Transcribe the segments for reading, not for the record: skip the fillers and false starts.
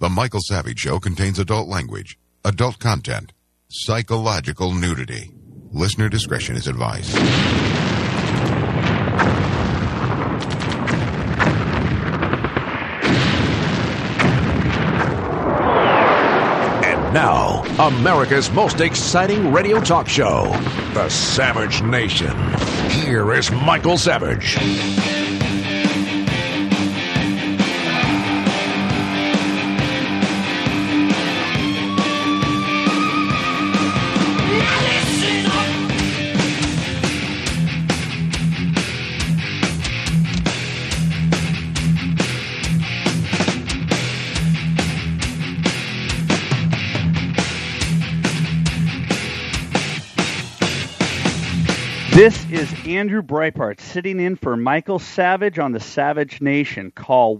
The Michael Savage Show contains adult language, adult content, psychological nudity. Listener discretion is advised. And now, America's most exciting radio talk show, The Savage Nation. Here is Michael Savage. This is Andrew Breitbart sitting in for Michael Savage on the Savage Nation. Call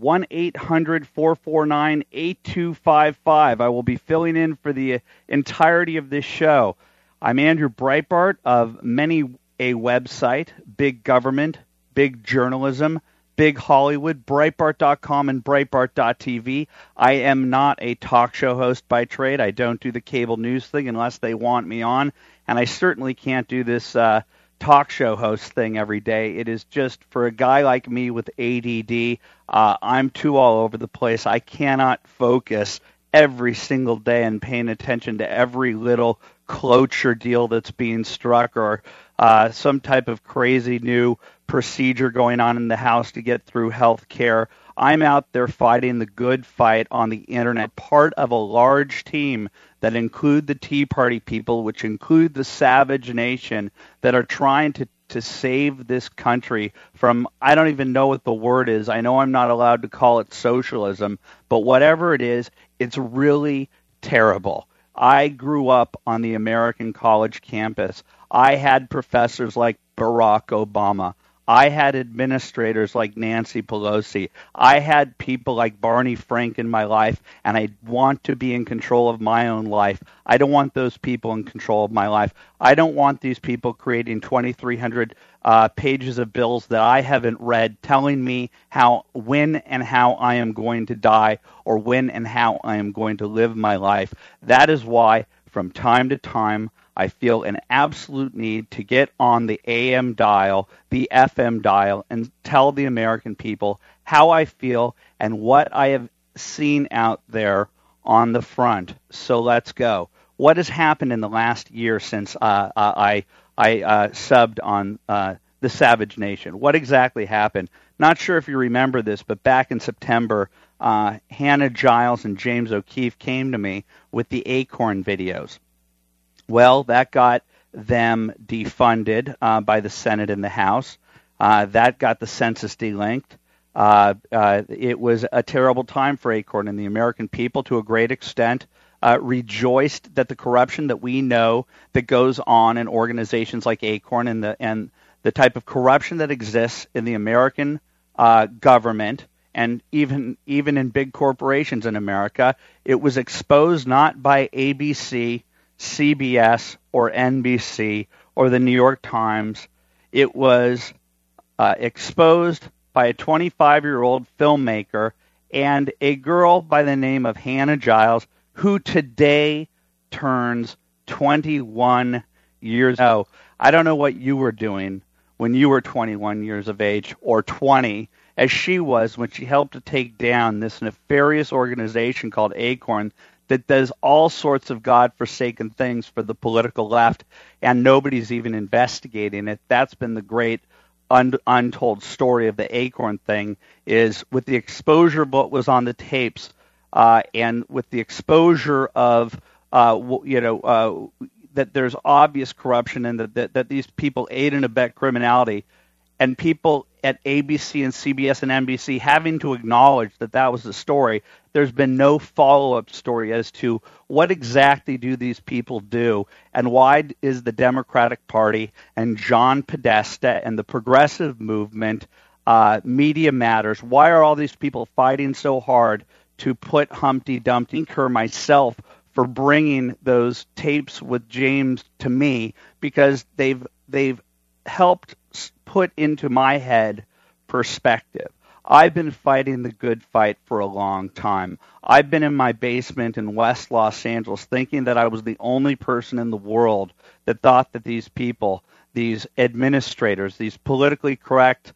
1-800-449-8255. I will be filling in for the entirety of this show. I'm Andrew Breitbart of many a website, Big Government, Big Journalism, Big Hollywood, Breitbart.com and Breitbart.tv. I am not a talk show host by trade. I don't do the cable news thing unless they want me on, and I certainly can't do this talk show host thing every day. It is just for a guy like me with ADD. I'm too all over the place. I cannot focus every single day and paying attention to every little cloture deal that's being struck or some type of crazy new procedure going on in the House to get through health care. I'm out there fighting the good fight on the internet, part of a large team that include the Tea Party people, which include the Savage Nation, that are trying to save this country from, I don't even know what the word is. I know I'm not allowed to call it socialism, but whatever it is, it's really terrible. I grew up on the American college campus. I had professors like Barack Obama. I had administrators like Nancy Pelosi. I had people like Barney Frank in my life, and I want to be in control of my own life. I don't want those people in control of my life. I don't want these people creating 2,300 pages of bills that I haven't read, telling me when and how I am going to die or when and how I am going to live my life. That is why, from time to time, I feel an absolute need to get on the AM dial, the FM dial, and tell the American people how I feel and what I have seen out there on the front. So let's go. What has happened in the last year since I subbed on the Savage Nation? What exactly happened? Not sure if you remember this, but back in September, Hannah Giles and James O'Keefe came to me with the Acorn videos. Well, that got them defunded by the Senate and the House. That got the census delinked. It was a terrible time for Acorn, and the American people, to a great extent, rejoiced that the corruption that we know that goes on in organizations like Acorn and the type of corruption that exists in the American government and even in big corporations in America, it was exposed not by ABC, CBS, or NBC, or the New York Times. It was exposed by a 25-year-old filmmaker and a girl by the name of Hannah Giles, who today turns 21 years old. I don't know what you were doing when you were 21 years of age, or 20, as she was when she helped to take down this nefarious organization called Acorn that does all sorts of godforsaken things for the political left, and nobody's even investigating it. That's been the great untold story of the Acorn thing, is with the exposure of what was on the tapes and with the exposure of, that there's obvious corruption and that these people aid and abet criminality, and people at ABC and CBS and NBC having to acknowledge that that was the story. There's been no follow-up story as to what exactly do these people do, and why is the Democratic Party and John Podesta and the progressive movement, Media Matters, why are all these people fighting so hard to put Humpty Dumpty? I thank her myself for bringing those tapes with James to me, because they've helped put into my head perspective. I've been fighting the good fight for a long time. I've been in my basement in West Los Angeles thinking that I was the only person in the world that thought that these people, these administrators, these politically correct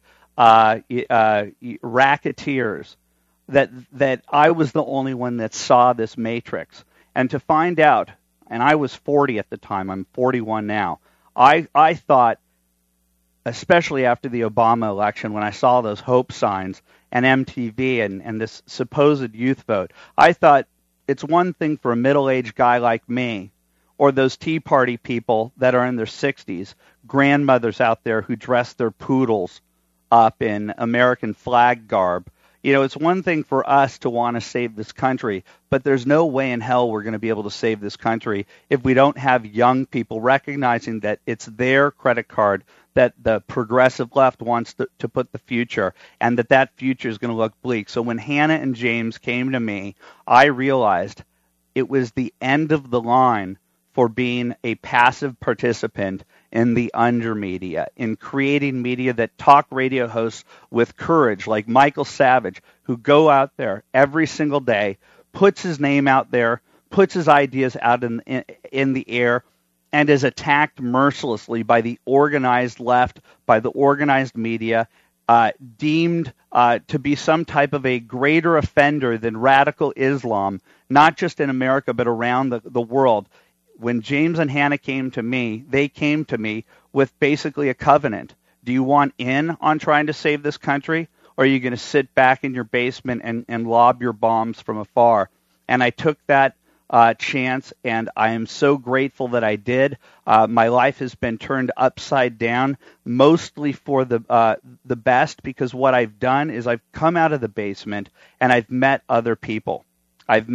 racketeers, that I was the only one that saw this matrix. And to find out, and I was 40 at the time, I'm 41 now, I thought, especially after the Obama election, when I saw those hope signs and MTV and this supposed youth vote, I thought it's one thing for a middle-aged guy like me or those Tea Party people that are in their 60s, grandmothers out there who dress their poodles up in American flag garb. You know, it's one thing for us to want to save this country, but there's no way in hell we're going to be able to save this country if we don't have young people recognizing that it's their credit card that the progressive left wants to put the future, and that future is going to look bleak. So when Hannah and James came to me, I realized it was the end of the line for being a passive participant in the under media, in creating media that talk radio hosts with courage, like Michael Savage, who go out there every single day, puts his name out there, puts his ideas out in the air, and is attacked mercilessly by the organized left, by the organized media, deemed to be some type of a greater offender than radical Islam, not just in America but around the world. When James and Hannah came to me, they came to me with basically a covenant. Do you want in on trying to save this country, or are you going to sit back in your basement and lob your bombs from afar? And I took that chance, and I am so grateful that I did. My life has been turned upside down, mostly for the best, because what I've done is I've come out of the basement and I've met other people. I've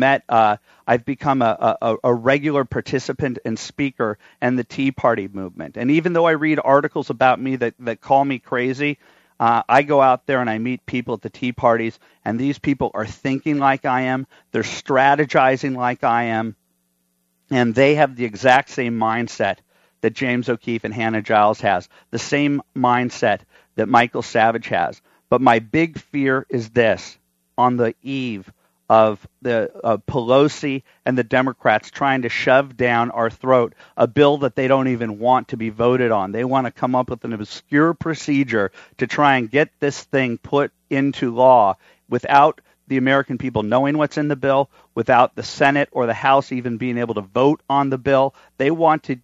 become a regular participant and speaker in the Tea Party movement. And even though I read articles about me that call me crazy, I go out there and I meet people at the Tea Parties, and these people are thinking like I am. They're strategizing like I am. And they have the exact same mindset that James O'Keefe and Hannah Giles has, the same mindset that Michael Savage has. But my big fear is this: on the eve of the Pelosi and the Democrats trying to shove down our throat a bill that they don't even want to be voted on. They want to come up with an obscure procedure to try and get this thing put into law without the American people knowing what's in the bill, without the Senate or the House even being able to vote on the bill. They want to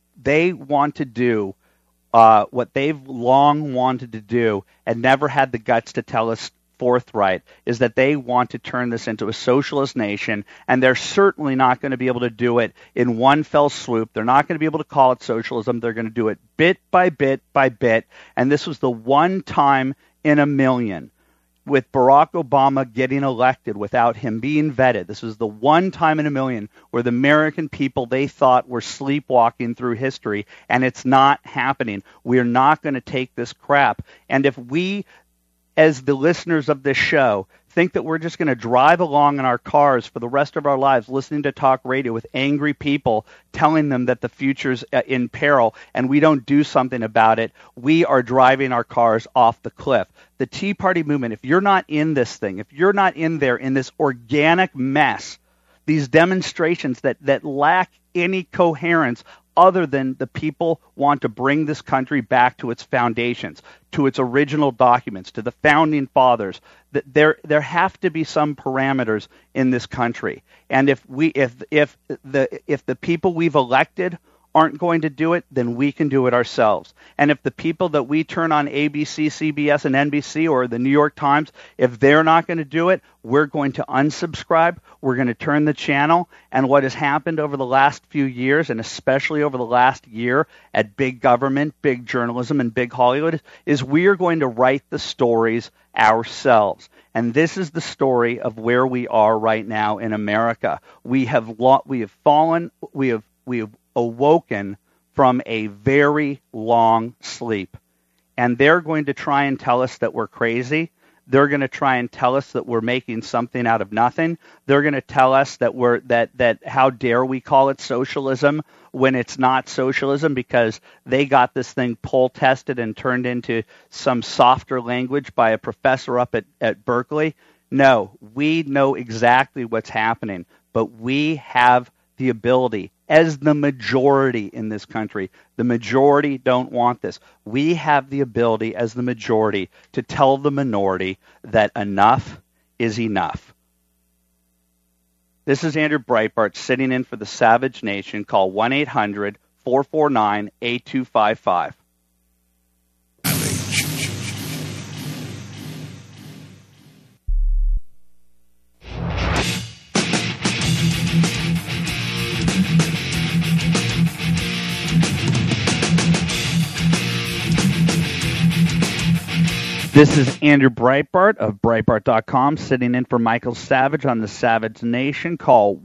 do what they've long wanted to do and never had the guts to tell us forthright, is that they want to turn this into a socialist nation, and they're certainly not going to be able to do it in one fell swoop. They're not going to be able to call it socialism. They're going to do it bit by bit by bit, and this was the one time in a million, with Barack Obama getting elected without him being vetted. This was the one time in a million where the American people, they thought, were sleepwalking through history, and it's not happening. We're not going to take this crap. And if we, as the listeners of this show, think that we're just going to drive along in our cars for the rest of our lives listening to talk radio with angry people telling them that the future's in peril and we don't do something about it, we are driving our cars off the cliff. The Tea Party movement, if you're not in this thing, if you're not in there in this organic mess, these demonstrations that lack any coherence other than the people want to bring this country back to its foundations, to its original documents, to the founding fathers. There have to be some parameters in this country. And if the people we've elected aren't going to do it, then we can do it ourselves. And if the people that we turn on ABC, CBS, and NBC or the New York Times, if they're not going to do it, we're going to unsubscribe. We're going to turn the channel. And what has happened over the last few years, and especially over the last year at big government, big journalism, and big Hollywood, is we are going to write the stories ourselves. And this is the story of where we are right now in America. We have awoken from a very long sleep. And they're going to try and tell us that we're crazy. They're going to try and tell us that we're making something out of nothing. They're going to tell us that that how dare we call it socialism when it's not socialism, because they got this thing poll tested and turned into some softer language by a professor up at Berkeley. No, we know exactly what's happening, but we have the ability, as the majority in this country, the majority don't want this. We have the ability, as the majority, to tell the minority that enough is enough. This is Andrew Breitbart sitting in for the Savage Nation. Call 1-800-449-8255. This is Andrew Breitbart of Breitbart.com sitting in for Michael Savage on the Savage Nation. Call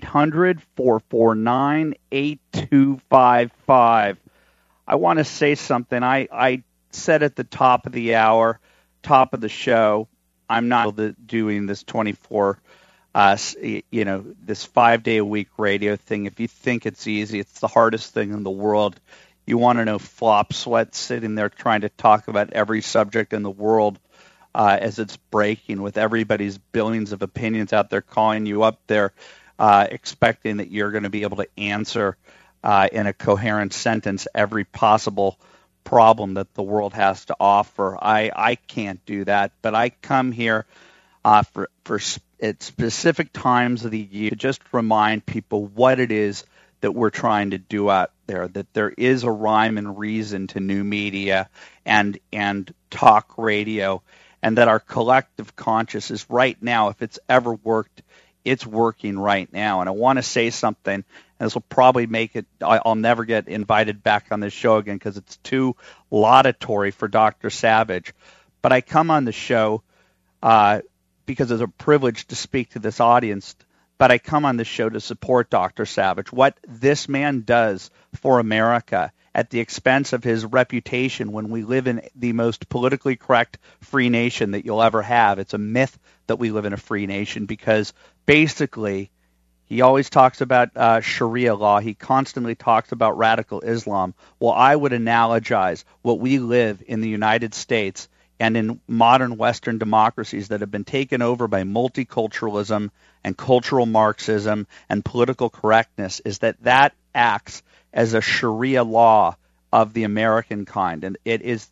1-800-449-8255. I want to say something. I said at the top of the hour, top of the show, I'm not doing this 24, this 5-day-a-week radio thing. If you think it's easy, it's the hardest thing in the world. You want to know Flop Sweat sitting there trying to talk about every subject in the world as it's breaking, with everybody's billions of opinions out there calling you up there, expecting that you're going to be able to answer in a coherent sentence every possible problem that the world has to offer. I can't do that, but I come here for at specific times of the year to just remind people what it is that we're trying to do out there, that there is a rhyme and reason to new media and talk radio, and that our collective consciousness right now, if it's ever worked, it's working right now. And I want to say something, and this will probably make it, I'll never get invited back on this show again because it's too laudatory for Dr. Savage, but I come on the show because it's a privilege to speak to this audience, but I come on this show to support Dr. Savage. What this man does for America at the expense of his reputation when we live in the most politically correct free nation that you'll ever have. It's a myth that we live in a free nation because basically he always talks about Sharia law. He constantly talks about radical Islam. Well, I would analogize what we live in the United States and in modern Western democracies that have been taken over by multiculturalism and cultural Marxism and political correctness is that acts as a Sharia law of the American kind. And it is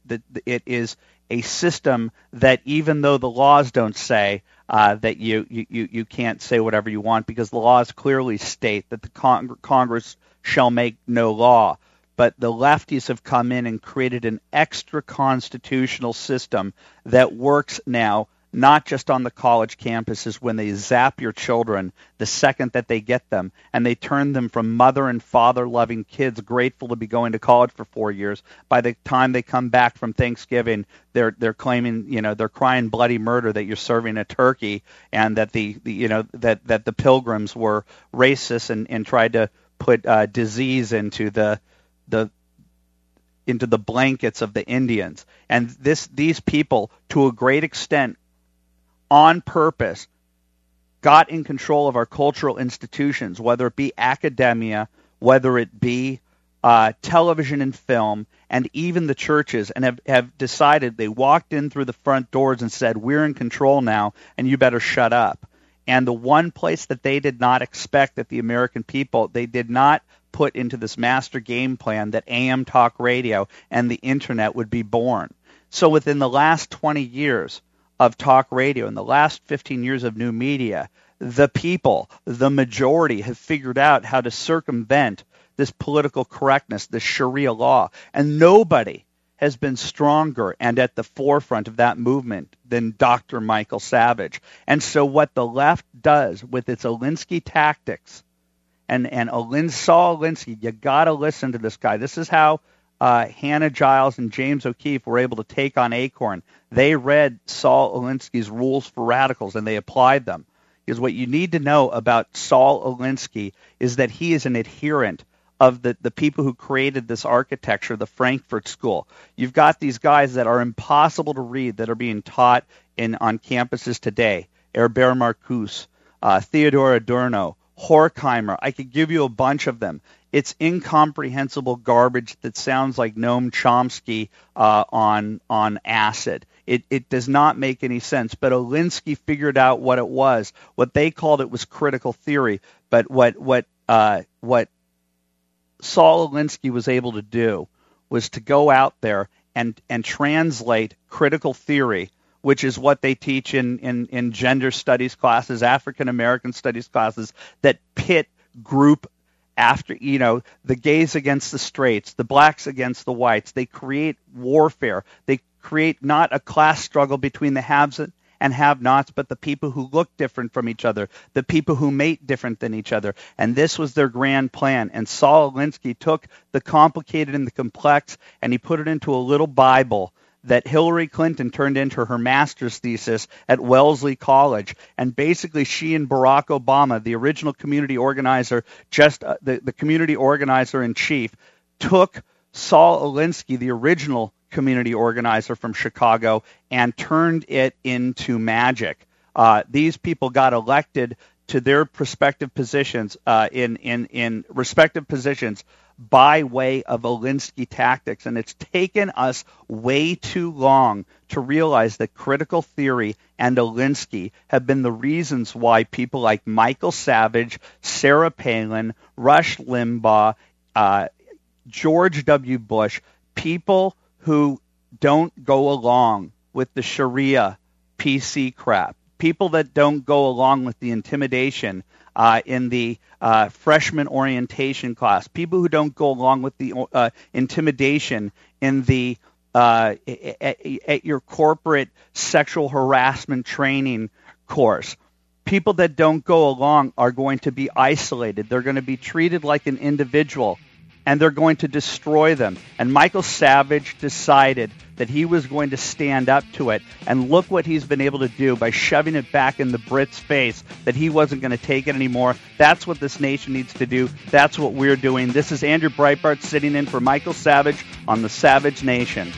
a system that even though the laws don't say that you can't say whatever you want, because the laws clearly state that the Congress shall make no law, but the lefties have come in and created an extra constitutional system that works now not just on the college campuses when they zap your children the second that they get them, and they turn them from mother and father loving kids grateful to be going to college for 4 years. By the time they come back from Thanksgiving, they're claiming, they're crying bloody murder that you're serving a turkey, and that that the Pilgrims were racist and tried to put disease into the blankets of the Indians. And these people, to a great extent, on purpose, got in control of our cultural institutions, whether it be academia, whether it be television and film, and even the churches, and have decided, they walked in through the front doors and said, we're in control now, and you better shut up. And the one place that they did not expect that the American people, they did not put into this master game plan that AM talk radio and the internet would be born. So within the last 20 years of talk radio and the last 15 years of new media, the people, the majority, have figured out how to circumvent this political correctness, this Sharia law. And nobody has been stronger and at the forefront of that movement than Dr. Michael Savage. And so what the left does with its Alinsky tactics, and Saul Alinsky, you got to listen to this guy. This is how Hannah Giles and James O'Keefe were able to take on Acorn. They read Saul Alinsky's Rules for Radicals, and they applied them. Because what you need to know about Saul Alinsky is that he is an adherent of the people who created this architecture, the Frankfurt School. You've got these guys that are impossible to read that are being taught on campuses today. Herbert Marcuse, Theodor Adorno, Horkheimer. I could give you a bunch of them. It's incomprehensible garbage that sounds like Noam Chomsky on acid. It does not make any sense. But Alinsky figured out what it was. What they called it was critical theory. But what Saul Alinsky was able to do was to go out there and translate critical theory, which is what they teach in gender studies classes, African American studies classes, that pit group after, the gays against the straights, the blacks against the whites. They create warfare. They create not a class struggle between the haves and have-nots, but the people who look different from each other, the people who mate different than each other. And this was their grand plan. And Saul Alinsky took the complicated and the complex, and he put it into a little Bible that Hillary Clinton turned into her master's thesis at Wellesley College. And basically she and Barack Obama, the original community organizer, the community organizer in chief, took Saul Alinsky, the original community organizer from Chicago, and turned it into magic. These people got elected to their respective positions in respective positions by way of Alinsky tactics. And it's taken us way too long to realize that critical theory and Alinsky have been the reasons why people like Michael Savage, Sarah Palin, Rush Limbaugh, George W. Bush, people who don't go along with the Sharia PC crap, people that don't go along with the intimidation in the freshman orientation class, people who don't go along with the intimidation in the at your corporate sexual harassment training course. People that don't go along are going to be isolated. They're going to be treated like an individual, and they're going to destroy them. And Michael Savage decided that he was going to stand up to it. And look what he's been able to do by shoving it back in the Brits' face that he wasn't going to take it anymore. That's what this nation needs to do. That's what we're doing. This is Andrew Breitbart sitting in for Michael Savage on the Savage Nation.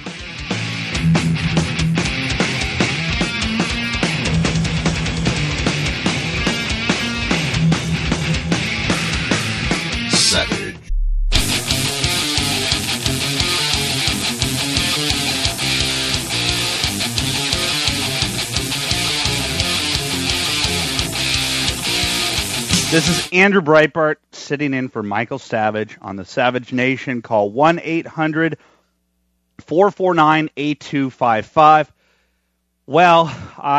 This is Andrew Breitbart sitting in for Michael Savage on the Savage Nation. Call 1-800-449-8255. Well,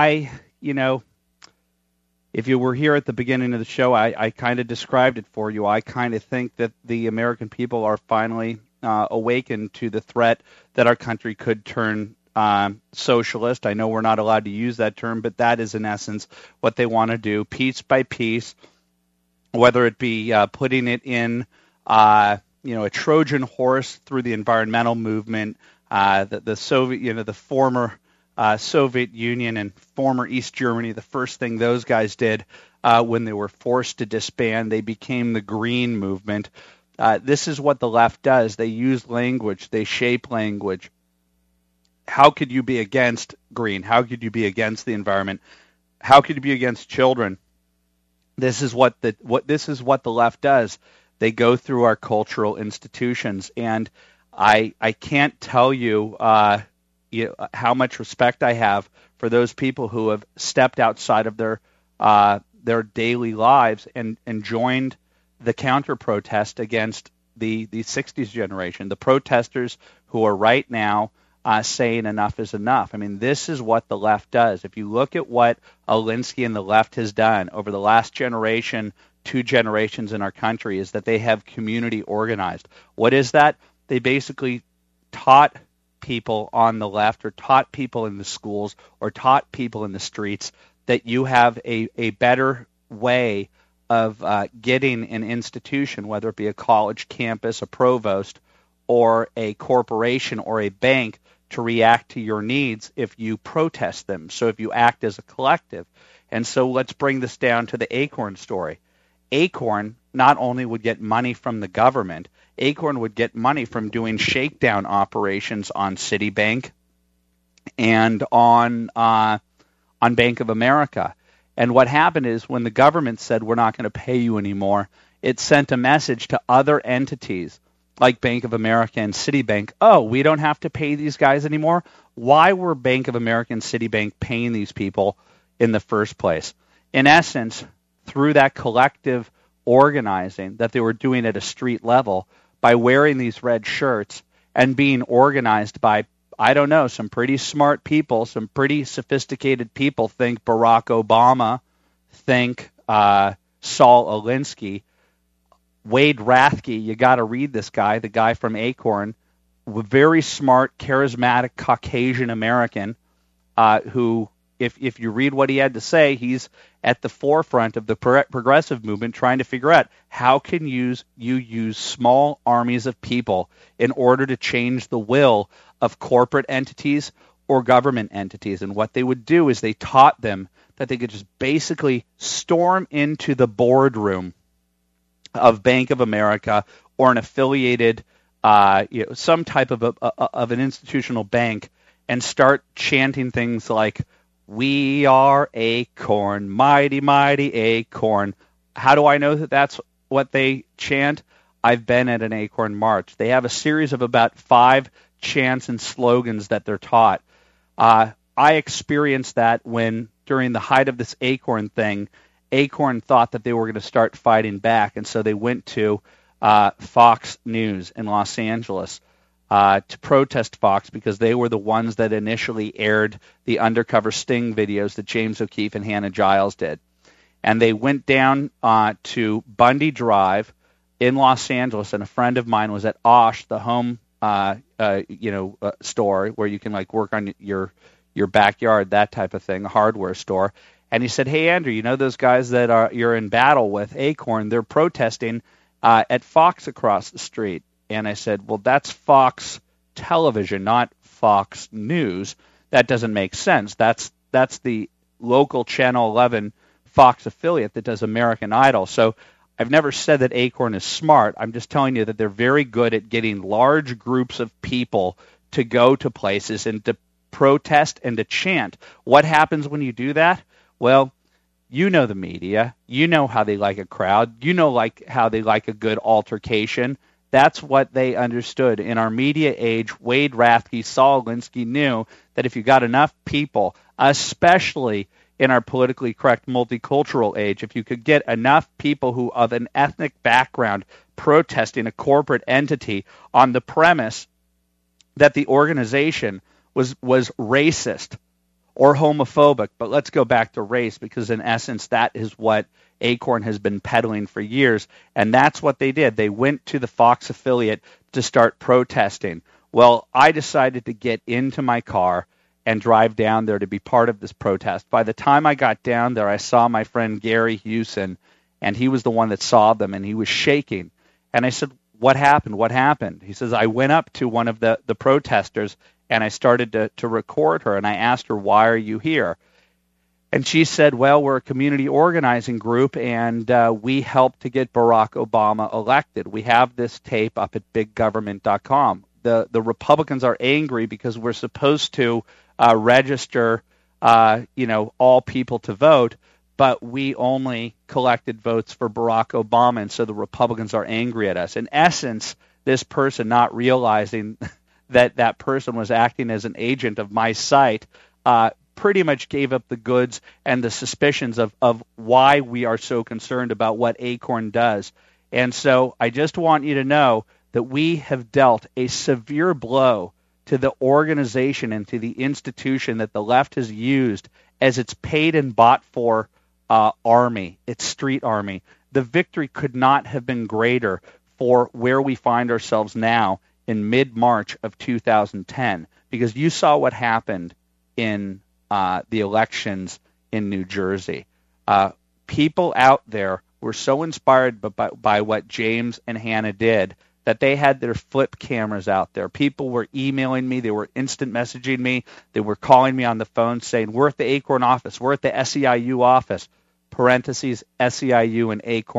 if you were here at the beginning of the show, I kind of described it for you. I kind of think that the American people are finally awakened to the threat that our country could turn socialist. I know we're not allowed to use that term, but that is in essence what they want to do, piece by piece. Whether it be putting it in, a Trojan horse through the environmental movement, the Soviet, the former Soviet Union and former East Germany. The first thing those guys did when they were forced to disband, they became the Green Movement. This is what the left does. They use language. They shape language. How could you be against green? How could you be against the environment? How could you be against children? This is what the left does. They go through our cultural institutions, and I can't tell you, how much respect I have for those people who have stepped outside of their daily lives and joined the counter protest against the 60s generation, the protesters who are right now saying enough is enough. I mean, this is what the left does. If you look at what Alinsky and the left has done over the last generation, 2 generations in our country, is that they have community organized. What is that? They basically taught people on the left, or taught people in the schools, or taught people in the streets that you have a better way of getting an institution, whether it be a college campus, a provost, or a corporation or a bank, to react to your needs if you protest them. So if you act as a collective. And so let's bring this down to the Acorn story. Acorn not only would get money from the government, Acorn would get money from doing shakedown operations on Citibank and on Bank of America. And what happened is when the government said, we're not going to pay you anymore, it sent a message to other entities like Bank of America and Citibank, oh, we don't have to pay these guys anymore? Why were Bank of America and Citibank paying these people in the first place? In essence, through that collective organizing that they were doing at a street level, by wearing these red shirts and being organized by, I don't know, some pretty smart people, some pretty sophisticated people, think Barack Obama, think Saul Alinsky, Wade Rathke, you got to read this guy, the guy from Acorn, very smart, charismatic Caucasian American who, if you read what he had to say, he's at the forefront of the progressive movement trying to figure out how can you use small armies of people in order to change the will of corporate entities or government entities. And what they would do is they taught them that they could just basically storm into the boardroom of Bank of America or an affiliated, some type of an institutional bank, and start chanting things like, "We are Acorn, mighty, mighty Acorn." How do I know that that's what they chant? I've been at an Acorn March. They have a series of about 5 chants and slogans that they're taught. I experienced that when, during the height of this Acorn thing, Acorn thought that they were going to start fighting back, and so they went to Fox News in Los Angeles to protest Fox because they were the ones that initially aired the undercover sting videos that James O'Keefe and Hannah Giles did. And they went down to Bundy Drive in Los Angeles, and a friend of mine was at Osh, the home store where you can like work on your backyard, that type of thing, a hardware store. And he said, "Hey, Andrew, you know those guys that you're in battle with, Acorn? They're protesting at Fox across the street." And I said, "Well, that's Fox Television, not Fox News. That doesn't make sense. That's the local Channel 11 Fox affiliate that does American Idol." So I've never said that Acorn is smart. I'm just telling you that they're very good at getting large groups of people to go to places and to protest and to chant. What happens when you do that? Well, you know the media. You know how they like a crowd. You know how they like a good altercation. That's what they understood. In our media age, Wade Rathke, Saul Alinsky knew that if you got enough people, especially in our politically correct multicultural age, if you could get enough people who of an ethnic background protesting a corporate entity on the premise that the organization was racist or homophobic, but let's go back to race, because in essence that is what Acorn has been peddling for years, and that's what they did. They went to the Fox affiliate to start protesting. Well, I decided to get into my car and drive down there to be part of this protest. By the time I got down there, I saw my friend Gary Hewson, and he was the one that saw them, and he was shaking. And I said, "What happened? What happened?" He says, "I went up to one of the protesters, and I started to record her, and I asked her, 'Why are you here?' And she said, 'Well, we're a community organizing group, and we helped to get Barack Obama elected. We have this tape up at biggovernment.com. The Republicans are angry because we're supposed to register, all people to vote, but we only collected votes for Barack Obama, and so the Republicans are angry at us.'" In essence, this person, not realizing that person was acting as an agent of my site, pretty much gave up the goods and the suspicions of why we are so concerned about what Acorn does. And so I just want you to know that we have dealt a severe blow to the organization and to the institution that the left has used as its paid and bought for army, its street army. The victory could not have been greater for where we find ourselves now in mid-March of 2010, because you saw what happened in the elections in New Jersey. People out there were so inspired by what James and Hannah did that they had their flip cameras out there. People were emailing me. They were instant messaging me. They were calling me on the phone saying, "We're at the Acorn office. We're at the SEIU office," parentheses, SEIU and Acorn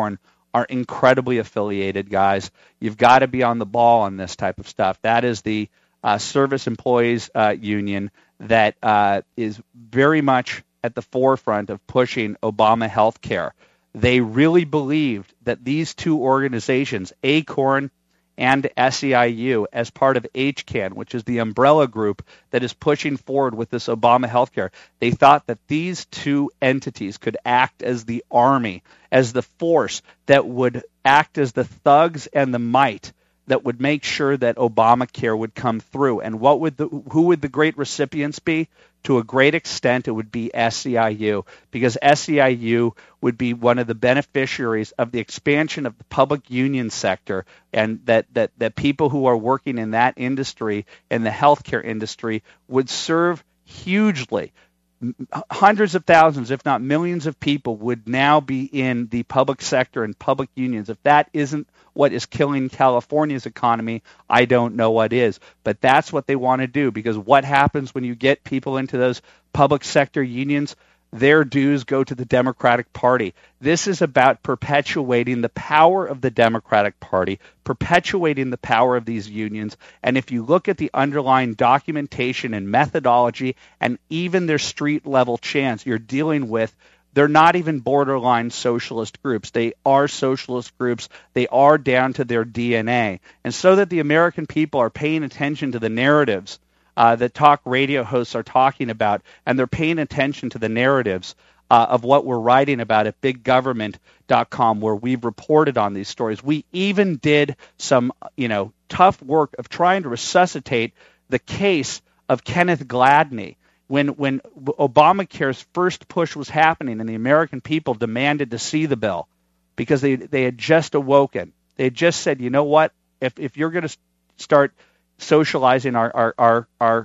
are incredibly affiliated, guys. You've got to be on the ball on this type of stuff. That is the Service Employees Union that is very much at the forefront of pushing Obama health care. They really believed that these two organizations, ACORN and SEIU, as part of HCAN, which is the umbrella group that is pushing forward with this Obama healthcare, they thought that these two entities could act as the army, as the force that would act as the thugs and the might that would make sure that Obamacare would come through. And who would the great recipients be? To a great extent, it would be SEIU, because SEIU would be one of the beneficiaries of the expansion of the public union sector, and that people who are working in that industry, in the healthcare industry, would serve hugely. Hundreds of thousands, if not millions of people would now be in the public sector and public unions. If that isn't what is killing California's economy, I don't know what is. But that's what they want to do, because what happens when you get people into those public sector unions? Their dues go to the Democratic Party. This is about perpetuating the power of the Democratic Party, perpetuating the power of these unions. And if you look at the underlying documentation and methodology and even their street-level chants, you're dealing with, they're not even borderline socialist groups. They are socialist groups. They are down to their DNA. And so that the American people are paying attention to the narratives that talk radio hosts are talking about, and they're paying attention to the narratives of what we're writing about at biggovernment.com, where we've reported on these stories. We even did some, tough work of trying to resuscitate the case of Kenneth Gladney. When Obamacare's first push was happening and the American people demanded to see the bill because they had just awoken. They had just said, you know what, if you're going to start socializing our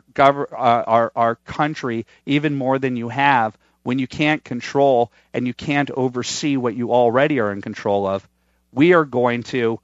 country even more than you have, when you can't control and you can't oversee what you already are in control of, we are going to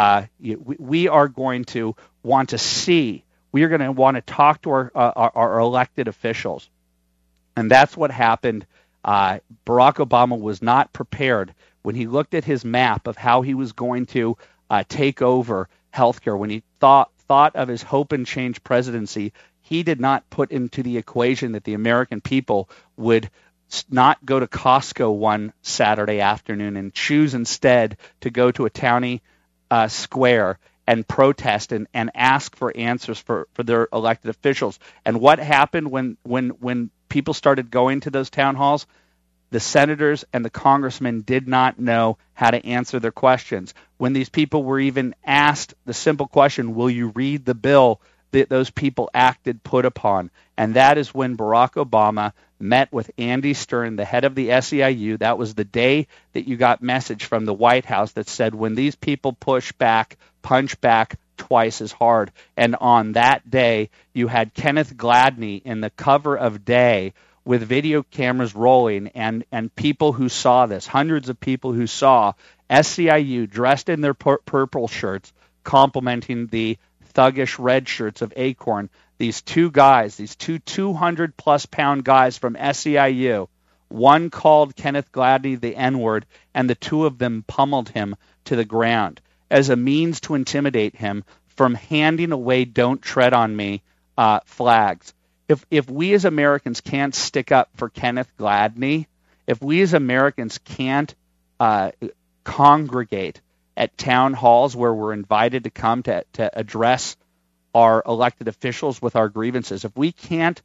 want to see. We are going to want to talk to our elected officials. And that's what happened. Barack Obama was not prepared when he looked at his map of how he was going to take over healthcare. When he thought of his hope and change presidency, he did not put into the equation that the American people would not go to Costco one Saturday afternoon and choose instead to go to a county square and protest and ask for answers for their elected officials. And what happened when people started going to those town halls? The senators and the congressmen did not know how to answer their questions. When these people were even asked the simple question, will you read the bill, those people acted put upon. And that is when Barack Obama met with Andy Stern, the head of the SEIU. That was the day that you got message from the White House that said, when these people push back, punch back twice as hard. And on that day, you had Kenneth Gladney in the cover of Day with video cameras rolling, and people who saw this, hundreds of people who saw SEIU dressed in their purple shirts, complimenting the thuggish red shirts of ACORN. These two guys, these two 200-plus pound guys from SEIU, one called Kenneth Gladney the N-word, and the two of them pummeled him to the ground as a means to intimidate him from handing away "Don't Tread on Me" flags. If we as Americans can't stick up for Kenneth Gladney, if we as Americans can't congregate at town halls where we're invited to come to address our elected officials with our grievances, if we can't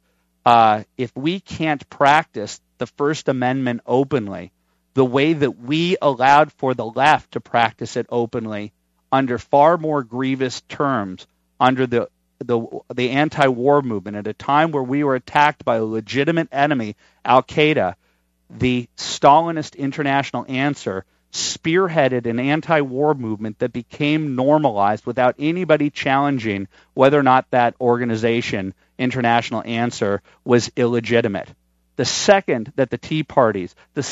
practice the First Amendment openly, the way that we allowed for the left to practice it openly under far more grievous terms under the anti-war movement at a time where we were attacked by a legitimate enemy, Al-Qaeda, the Stalinist international answer spearheaded an anti-war movement that became normalized without anybody challenging whether or not that organization, international answer, was illegitimate. The second that the Tea Parties and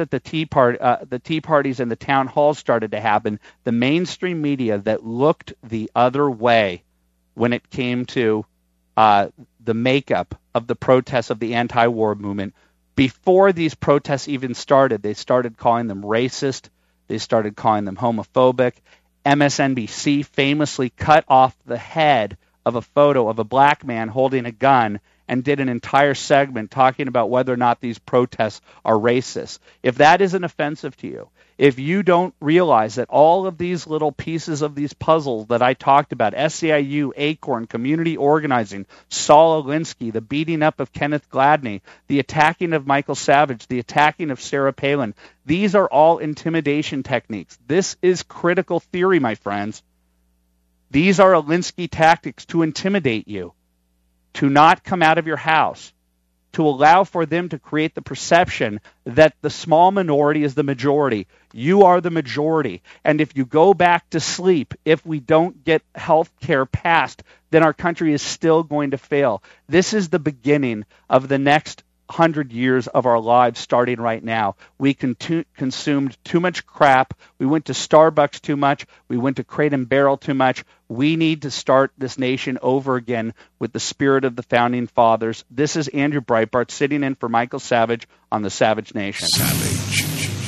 the town halls started to happen, the mainstream media that looked the other way when it came to the makeup of the protests of the anti-war movement, before these protests even started, they started calling them racist. They started calling them homophobic. MSNBC famously cut off the head of a photo of a black man holding a gun and did an entire segment talking about whether or not these protests are racist. If that isn't offensive to you, if you don't realize that all of these little pieces of these puzzles that I talked about, SEIU, ACORN, community organizing, Saul Alinsky, the beating up of Kenneth Gladney, the attacking of Michael Savage, the attacking of Sarah Palin, these are all intimidation techniques. This is critical theory, my friends. These are Alinsky tactics to intimidate you, to not come out of your house, to allow for them to create the perception that the small minority is the majority. You are the majority. And if you go back to sleep, if we don't get health care passed, then our country is still going to fail. This is the beginning of the next 100 years of our lives starting right now. We consumed too much crap. We went to Starbucks too much. We went to Crate and Barrel too much. We need to start this nation over again with the spirit of the Founding Fathers. This is Andrew Breitbart sitting in for Michael Savage on the Savage Nation. Savage.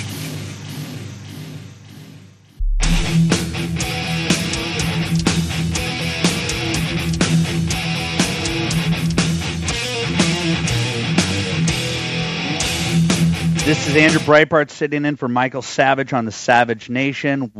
This is Andrew Breitbart sitting in for Michael Savage on the Savage Nation,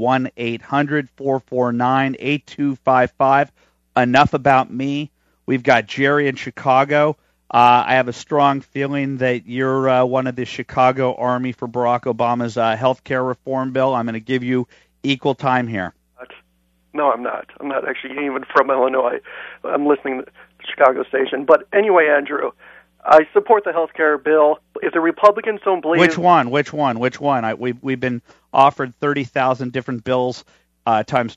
1-800-449-8255. Enough about me. We've got Jerry in Chicago. I have a strong feeling that you're one of the Chicago Army for Barack Obama's health care reform bill. I'm going to give you equal time here. No, I'm not. I'm not actually even from Illinois. I'm listening to the Chicago station. But anyway, Andrew, I support the health care bill. If the Republicans don't believe... Which one? We've been offered 30,000 different bills times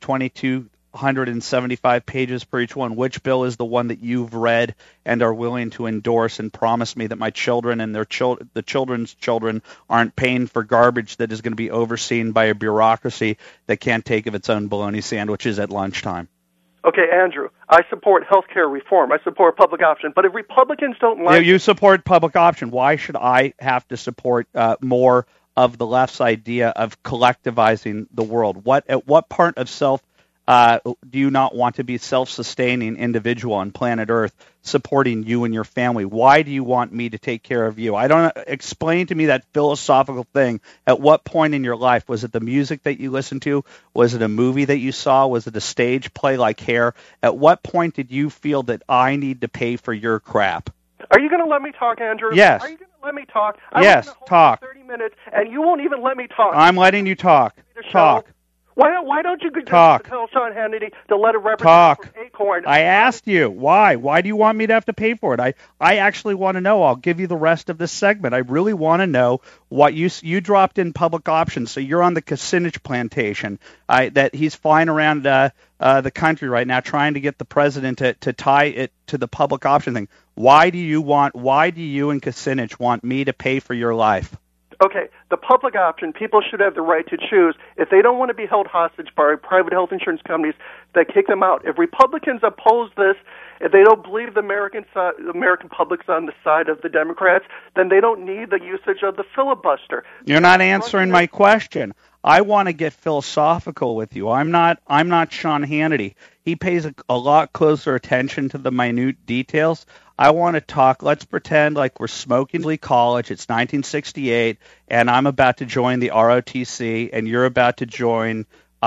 2,275 pages per each one. Which bill is the one that you've read and are willing to endorse and promise me that my children and the children's children aren't paying for garbage that is going to be overseen by a bureaucracy that can't take of its own bologna sandwiches at lunchtime? Okay, Andrew, I support health care reform. I support public option. But if Republicans don't like... You support public option. Why should I have to support more of the left's idea of collectivizing the world? At what part of self do you not want to be self-sustaining individual on planet Earth, supporting you and your family? Why do you want me to take care of you? I don't explain to me that philosophical thing. At what point in your life? Was it the music that you listened to? Was it a movie that you saw? Was it a stage play like Hair? At what point did you feel that I need to pay for your crap? Are you going to let me talk, Andrew? Yes. Are you going to let me talk? Yes, talk. 30 minutes, and you won't even let me talk. I'm letting you talk. Talk. Why don't you talk. Tell Sean Hannity to let a representative from Acorn? I asked you. Why? Why do you want me to have to pay for it? I actually want to know. I'll give you the rest of this segment. I really want to know what you dropped in public options. So you're on the Kucinich plantation. That he's flying around the country right now trying to get the president to tie it to the public option thing. Why do you and Kucinich want me to pay for your life? Okay, the public option, people should have the right to choose. If they don't want to be held hostage by private health insurance companies that kick them out, if Republicans oppose this, if they don't believe the American public's on the side of the Democrats, then they don't need the usage of the filibuster. You're not answering my question. I want to get philosophical with you. I'm not Sean Hannity. He pays a lot closer attention to the minute details. I want to talk. Let's pretend like we're smoking college. It's 1968, and I'm about to join the ROTC, and you're about to join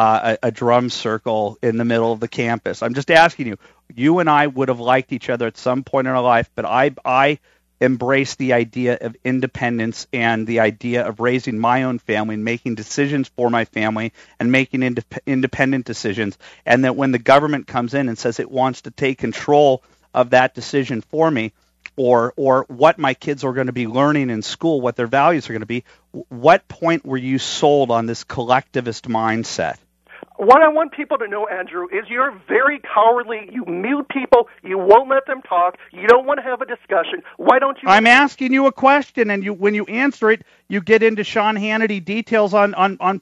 a drum circle in the middle of the campus. I'm just asking you. You and I would have liked each other at some point in our life, but I embrace the idea of independence and the idea of raising my own family and making decisions for my family and making independent decisions, and that when the government comes in and says it wants to take control of that decision for me, or what my kids are going to be learning in school, what their values are going to be, what point were you sold on this collectivist mindset? What I want people to know, Andrew, is you're very cowardly. You mute people. You won't let them talk. You don't want to have a discussion. Why don't you? I'm asking you a question, and when you answer it, you get into Sean Hannity details on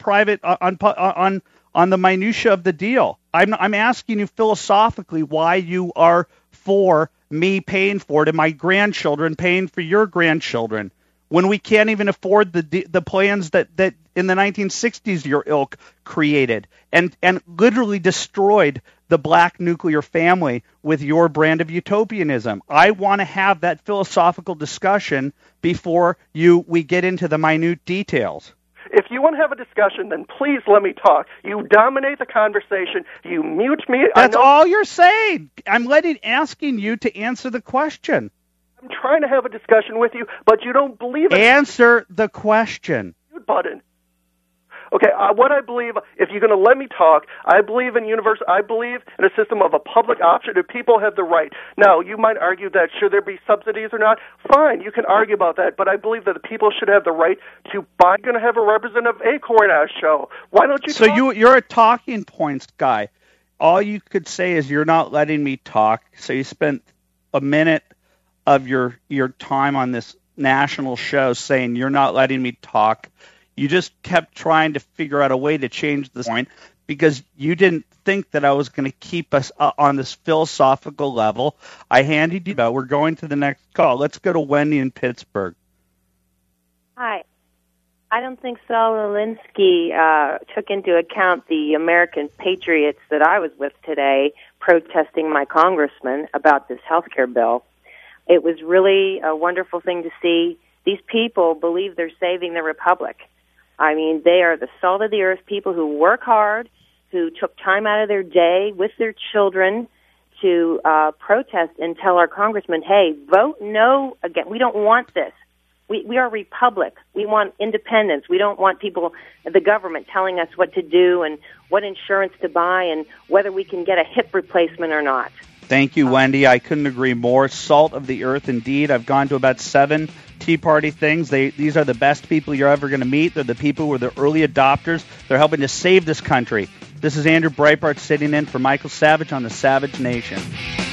the minutia of the deal. I'm asking you philosophically why you are for me paying for it and my grandchildren paying for your grandchildren when we can't even afford the plans that in the 1960s your ilk created and literally destroyed the black nuclear family with your brand of utopianism. I want to have that philosophical discussion before we get into the minute details. If you want to have a discussion, then please let me talk. You dominate the conversation. You mute me. That's all you're saying. I'm asking you to answer the question. I'm trying to have a discussion with you, but you don't believe it. Answer the question. Mute button. Okay, what I believe, if you're going to let me talk, I believe in I believe in a system of a public option if people have the right. Now, you might argue that should there be subsidies or not? Fine, you can argue about that, but I believe that the people should have the right to buy. Going to have a representative Acorn show. Why don't you So talk? You're a talking points guy. All you could say is you're not letting me talk, so you spent a minute of your time on this national show saying you're not letting me talk. You just kept trying to figure out a way to change this point because you didn't think that I was going to keep us on this philosophical level. I handed you out. We're going to the next call. Let's go to Wendy in Pittsburgh. Hi. I don't think Saul Alinsky took into account the American patriots that I was with today protesting my congressman about this health care bill. It was really a wonderful thing to see. These people believe they're saving the republic. I mean, they are the salt of the earth people who work hard, who took time out of their day with their children to protest and tell our congressman, hey, vote no again. We don't want this. We are a republic. We want independence. We don't want people, the government, telling us what to do and what insurance to buy and whether we can get a hip replacement or not. Thank you, Wendy. I couldn't agree more. Salt of the earth, indeed. I've gone to about 7 Tea Party things. These are the best people you're ever going to meet. They're the people who are the early adopters. They're helping to save this country. This is Andrew Breitbart sitting in for Michael Savage on the Savage Nation.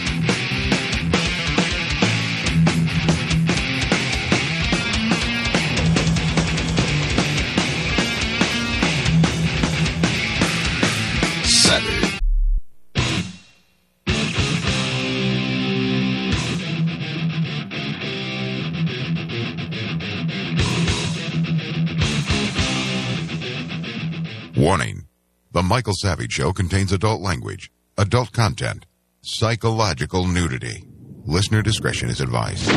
Warning. The Michael Savage Show contains adult language, adult content, psychological nudity. Listener discretion is advised.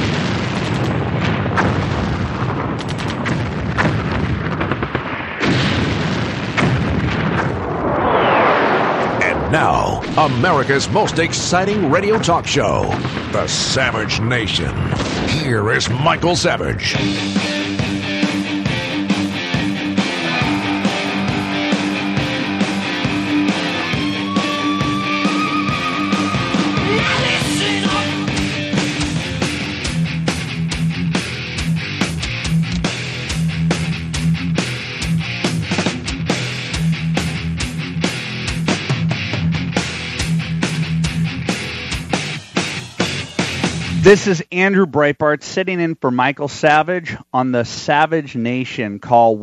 And now, America's most exciting radio talk show, The Savage Nation. Here is Michael Savage. This is Andrew Breitbart sitting in for Michael Savage on the Savage Nation. Call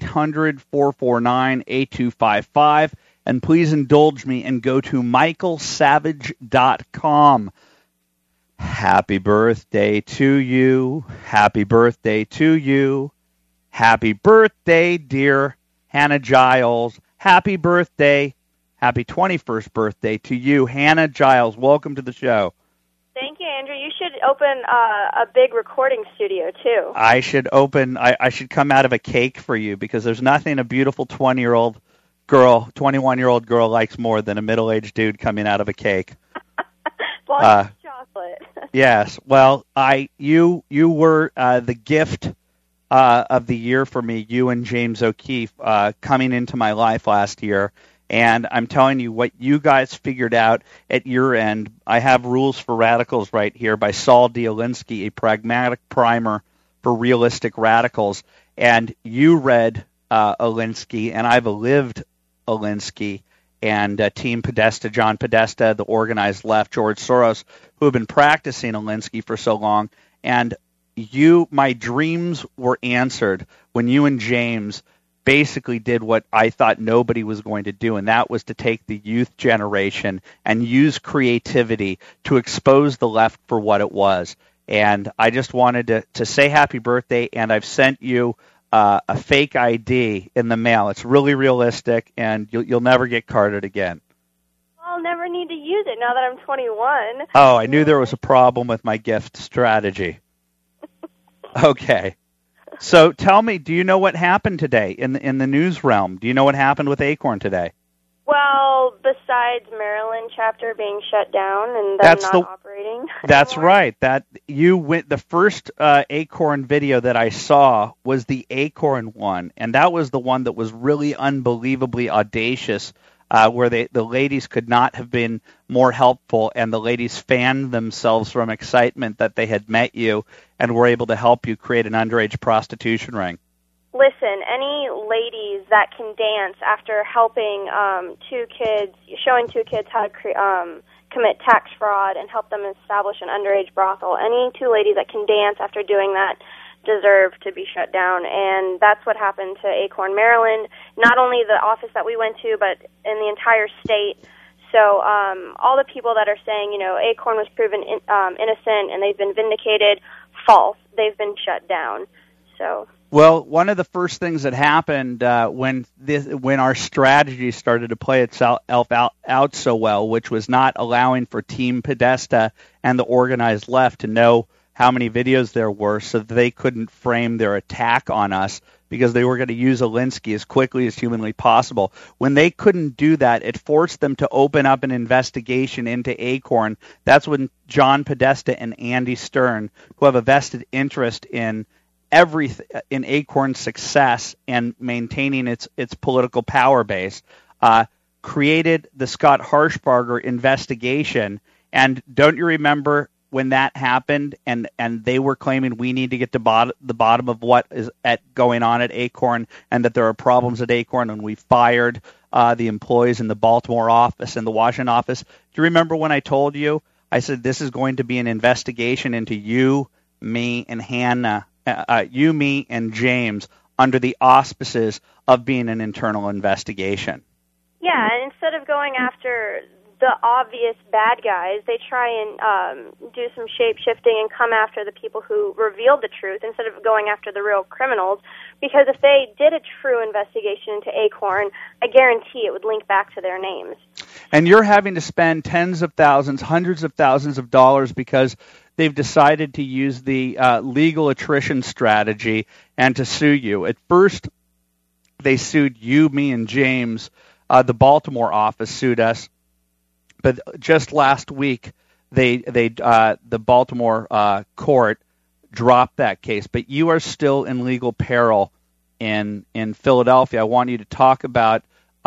1-800-449-8255 and please indulge me and go to michaelsavage.com. Happy birthday to you. Happy birthday to you. Happy birthday, dear Hannah Giles. Happy birthday. Happy 21st birthday to you, Hannah Giles. Welcome to the show. Thank you, Andrew. You should open a big recording studio, too. I should come out of a cake for you because there's nothing a beautiful 21-year-old girl likes more than a middle-aged dude coming out of a cake. Chocolate. Yes. Well, you were the gift of the year for me, you and James O'Keefe, coming into my life last year. And I'm telling you what you guys figured out at your end. I have Rules for Radicals right here by Saul D. Alinsky, a pragmatic primer for realistic radicals. And you read Alinsky, and I've lived Alinsky and Team Podesta, John Podesta, the organized left, George Soros, who have been practicing Alinsky for so long. And my dreams were answered when you and James basically did what I thought nobody was going to do, and that was to take the youth generation and use creativity to expose the left for what it was. And I just wanted to say happy birthday, and I've sent you a fake ID in the mail. It's really realistic, and you'll never get carded again. I'll never need to use it now that I'm 21. Oh, I knew there was a problem with my gift strategy. Okay. So tell me, do you know what happened today in the news realm? Do you know what happened with Acorn today? Well, besides Maryland chapter being shut down and them not operating. That's anymore. right. The first Acorn video that I saw was the Acorn one, and that was the one that was really unbelievably audacious, where the ladies could not have been more helpful, and the ladies fanned themselves from excitement that they had met you and were able to help you create an underage prostitution ring. Listen, any ladies that can dance after helping showing two kids how to commit tax fraud and help them establish an underage brothel, any two ladies that can dance after doing that deserve to be shut down. And that's what happened to Acorn, Maryland. Not only the office that we went to, but in the entire state. So all the people that are saying, Acorn was proven innocent and they've been vindicated, false. They've been shut down. So. Well, one of the first things that happened when our strategy started to play itself out so well, which was not allowing for Team Podesta and the organized left to know how many videos there were so that they couldn't frame their attack on us because they were going to use Alinsky as quickly as humanly possible. When they couldn't do that, it forced them to open up an investigation into Acorn. That's when John Podesta and Andy Stern, who have a vested interest in Acorn's success and maintaining its political power base, created the Scott Harshbarger investigation. And don't you remember when that happened and they were claiming we need to get to the bottom of what is going on at Acorn and that there are problems at Acorn, and we fired the employees in the Baltimore office and the Washington office? Do you remember when I told you? I said this is going to be an investigation into you, me, and Hannah, you, me, and James under the auspices of being an internal investigation. Yeah, and instead of going after the obvious bad guys, they try and do some shape-shifting and come after the people who revealed the truth instead of going after the real criminals. Because if they did a true investigation into Acorn, I guarantee it would link back to their names. And you're having to spend tens of thousands, hundreds of thousands of dollars because they've decided to use the legal attrition strategy and to sue you. At first, they sued you, me, and James. The Baltimore office sued us. But just last week, the Baltimore court dropped that case. But you are still in legal peril in Philadelphia. I want you to talk about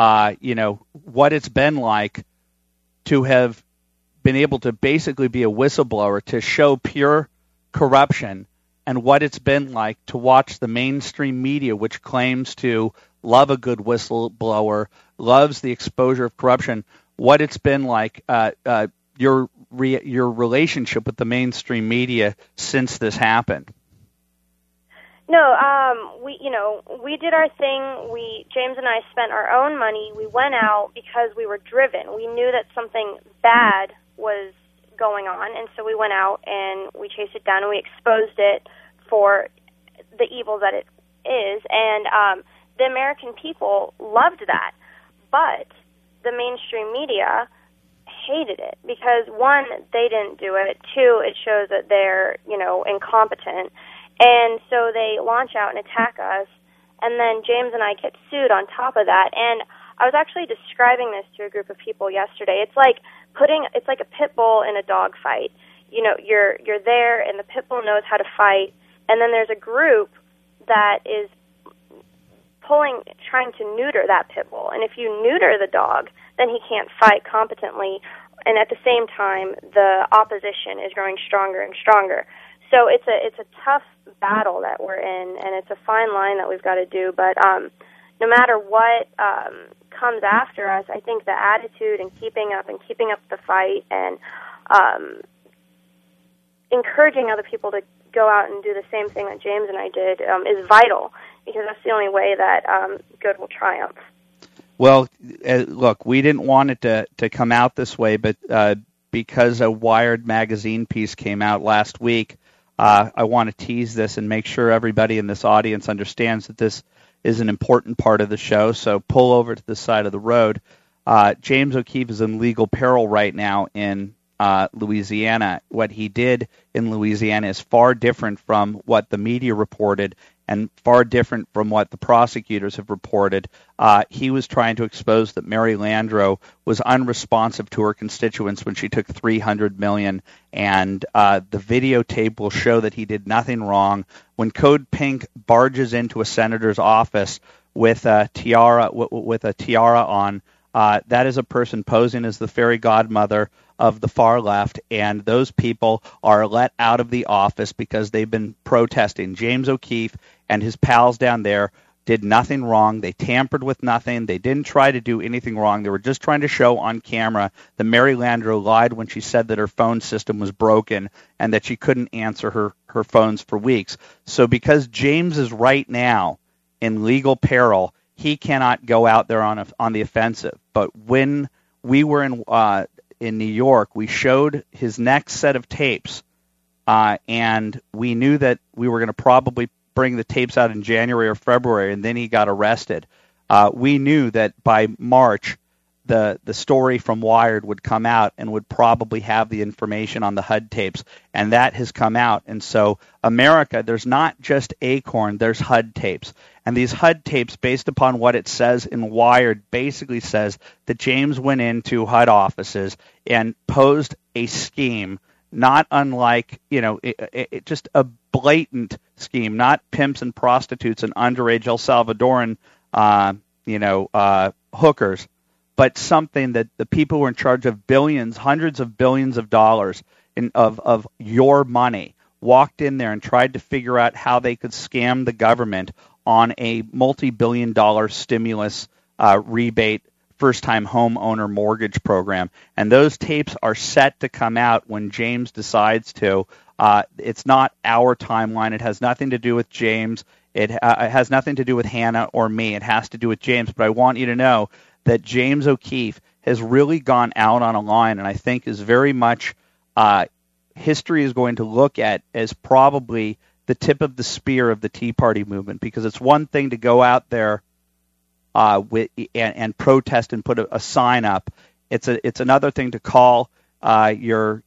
what it's been like to have been able to basically be a whistleblower, to show pure corruption, and what it's been like to watch the mainstream media, which claims to love a good whistleblower, loves the exposure of corruption, what it's been like, your relationship with the mainstream media since this happened. No, we did our thing. James and I spent our own money. We went out because we were driven. We knew that something bad was going on, and so we went out and we chased it down and we exposed it for the evil that it is. And the American people loved that, but the mainstream media hated it because, one, they didn't do it. Two, it shows that they're, incompetent. And so they launch out and attack us, and then James and I get sued on top of that. And I was actually describing this to a group of people yesterday. It's like a pit bull in a dog fight. You're there, and the pit bull knows how to fight, and then there's a group that is trying to neuter that pit bull. And if you neuter the dog, then he can't fight competently. And at the same time, the opposition is growing stronger and stronger. So it's a tough battle that we're in, and it's a fine line that we've got to do. But no matter what comes after us, I think the attitude and keeping up the fight and encouraging other people to go out and do the same thing that James and I did is vital, because that's the only way that good will triumph. Well, look, we didn't want it to come out this way, but because a Wired magazine piece came out last week, I want to tease this and make sure everybody in this audience understands that this is an important part of the show, so pull over to the side of the road. James O'Keefe is in legal peril right now in Louisiana. What he did in Louisiana is far different from what the media reported and far different from what the prosecutors have reported. He was trying to expose that Mary Landrieu was unresponsive to her constituents when she took $300 million, and the videotape will show that he did nothing wrong. When Code Pink barges into a senator's office with a tiara on, that is a person posing as the fairy godmother of the far left, and those people are let out of the office because they've been protesting. James O'Keefe and his pals down there did nothing wrong. They tampered with nothing. They didn't try to do anything wrong. They were just trying to show on camera that Mary Landrieu lied when she said that her phone system was broken and that she couldn't answer her phones for weeks. So because James is right now in legal peril, he cannot go out there on the offensive. But when we were in New York, we showed his next set of tapes, and we knew that we were going to probably bring the tapes out in January or February, and then he got arrested. We knew that by March, the story from Wired would come out and would probably have the information on the HUD tapes, and that has come out. And so America, there's not just Acorn, there's HUD tapes. And these HUD tapes, based upon what it says in Wired, basically says that James went into HUD offices and posed a scheme, not unlike, just a blatant scheme, not pimps and prostitutes and underage El Salvadoran, hookers, but something that the people who were in charge of billions, hundreds of billions of dollars of your money walked in there and tried to figure out how they could scam the government on a multi-billion-dollar stimulus rebate first-time homeowner mortgage program. And those tapes are set to come out when James decides to. It's not our timeline. It has nothing to do with James. It has nothing to do with Hannah or me. It has to do with James. But I want you to know that James O'Keefe has really gone out on a line, and I think is very much history is going to look at as probably the tip of the spear of the Tea Party movement, because it's one thing to go out there and protest and put a sign up. It's another thing to call your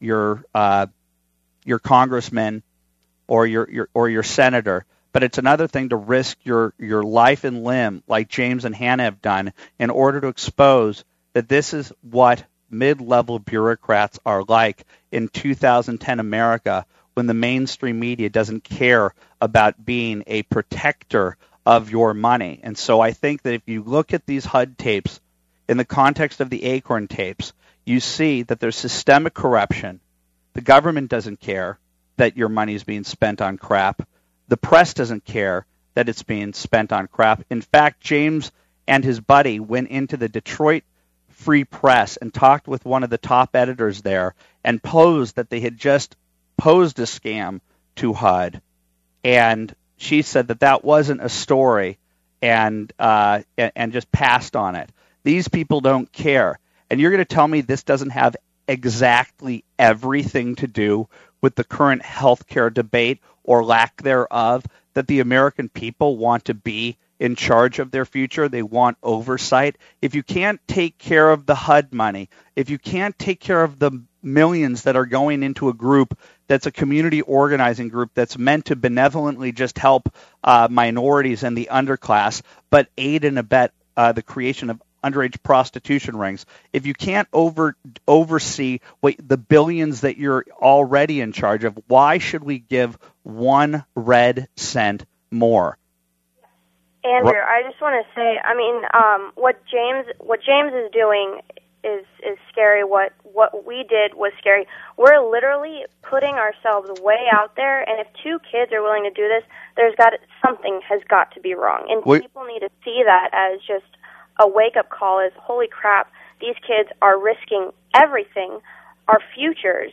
congressman or your senator, but it's another thing to risk your life and limb, like James and Hannah have done, in order to expose that this is what mid-level bureaucrats are like in 2010 America, when the mainstream media doesn't care about being a protector of your money. And so I think that if you look at these HUD tapes in the context of the Acorn tapes, you see that there's systemic corruption. The government doesn't care that your money is being spent on crap. The press doesn't care that it's being spent on crap. In fact, James and his buddy went into the Detroit Free Press and talked with one of the top editors there and posed that they had just posed a scam to HUD, and she said that wasn't a story, and just passed on it. These people don't care, and you're going to tell me this doesn't have exactly everything to do with the current healthcare debate or lack thereof, that the American people want to be in charge of their future. They want oversight. If you can't take care of the HUD money, if you can't take care of the millions that are going into a group that's a community organizing group that's meant to benevolently just help minorities and the underclass, but aid and abet the creation of underage prostitution rings, if you can't oversee the billions that you're already in charge of, why should we give 1 red cent more? Andrew, I just want to say, what James is doing is scary. What we did was scary. We're literally putting ourselves way out there, and if 2 kids are willing to do this, something has got to be wrong. And people need to see that as just a wake-up call, as, holy crap, these kids are risking everything, our futures,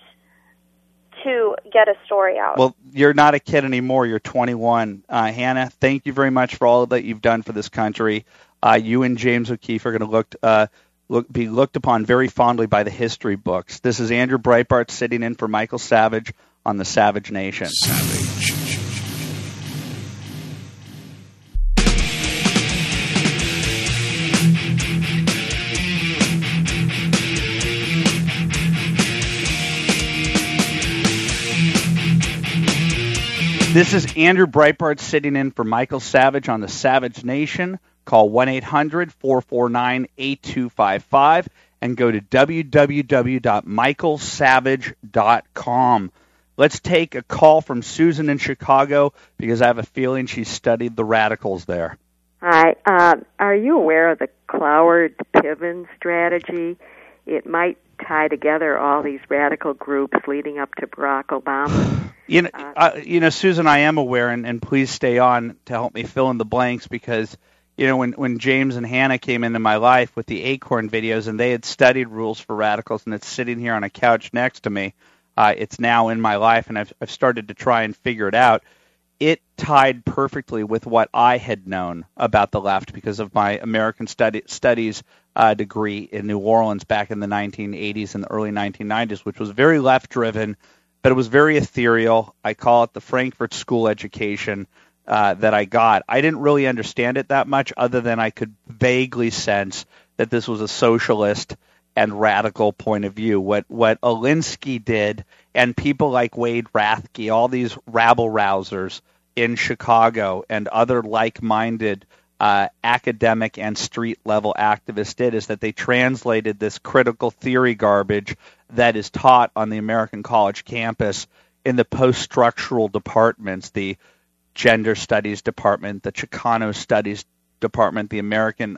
to get a story out. Well, you're not a kid anymore. You're 21. Hannah, thank you very much for all that you've done for this country. You and James O'Keefe are going to be looked upon very fondly by the history books. This is Andrew Breitbart sitting in for Michael Savage on the Savage Nation. Savage. This is Andrew Breitbart sitting in for Michael Savage on the Savage Nation. Call 1-800-449-8255 and go to www.michaelsavage.com. Let's take a call from Susan in Chicago because I have a feeling she studied the radicals there. Hi. Are you aware of the Cloward-Piven strategy? It might tie together all these radical groups leading up to Barack Obama. Susan, I am aware, and please stay on to help me fill in the blanks because, when James and Hannah came into my life with the Acorn videos and they had studied rules for radicals and it's sitting here on a couch next to me, it's now in my life and I've started to try and figure it out. It tied perfectly with what I had known about the left because of my American studies degree in New Orleans back in the 1980s and the early 1990s, which was very left-driven, but it was very ethereal. I call it the Frankfurt School education that I got. I didn't really understand it that much other than I could vaguely sense that this was a socialist and radical point of view. What Alinsky did and people like Wade Rathke, all these rabble-rousers in Chicago and other like-minded academic and street-level activists did is that they translated this critical theory garbage that is taught on the American college campus in the post-structural departments, the gender studies department, the Chicano studies department, the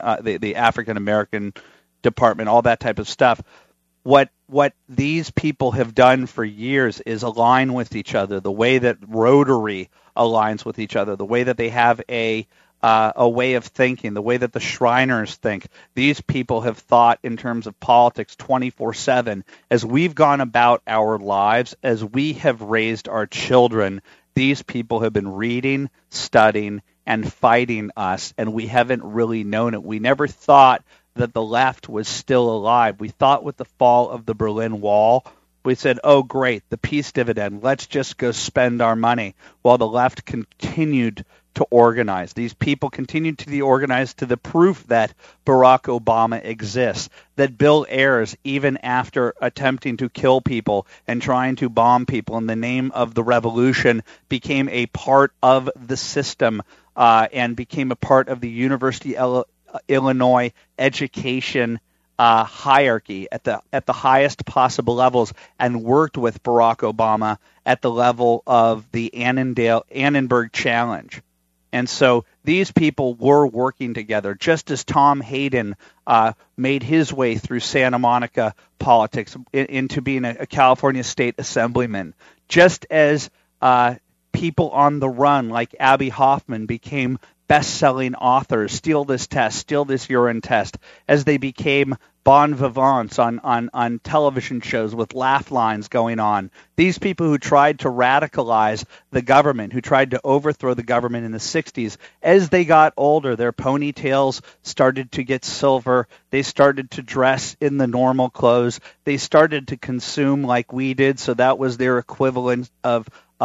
African-American department, all that type of stuff. What these people have done for years is align with each other, the way that Rotary aligns with each other, the way that they have a way of thinking, the way that the Shriners think. These people have thought in terms of politics 24/7. As we've gone about our lives, as we have raised our children, these people have been reading, studying, and fighting us, and we haven't really known it. We never thought that the left was still alive. We thought with the fall of the Berlin Wall, we said, oh, great, the peace dividend, let's just go spend our money, while the left continued to organize. These people continued to be organized to the proof that Barack Obama exists, that Bill Ayers, even after attempting to kill people and trying to bomb people in the name of the revolution, became a part of the system and became a part of the University of Illinois education hierarchy at the highest possible levels, and worked with Barack Obama at the level of the Annenberg Challenge. And so these people were working together, just as Tom Hayden made his way through Santa Monica politics into being a California state assemblyman, just as people on the run like Abby Hoffman became best-selling authors, steal this test, steal this urine test, as they became bon vivants on television shows with laugh lines going on. These people who tried to radicalize the government, who tried to overthrow the government in the 60s, as they got older, their ponytails started to get silver. They started to dress in the normal clothes. They started to consume like we did, so that was their equivalent of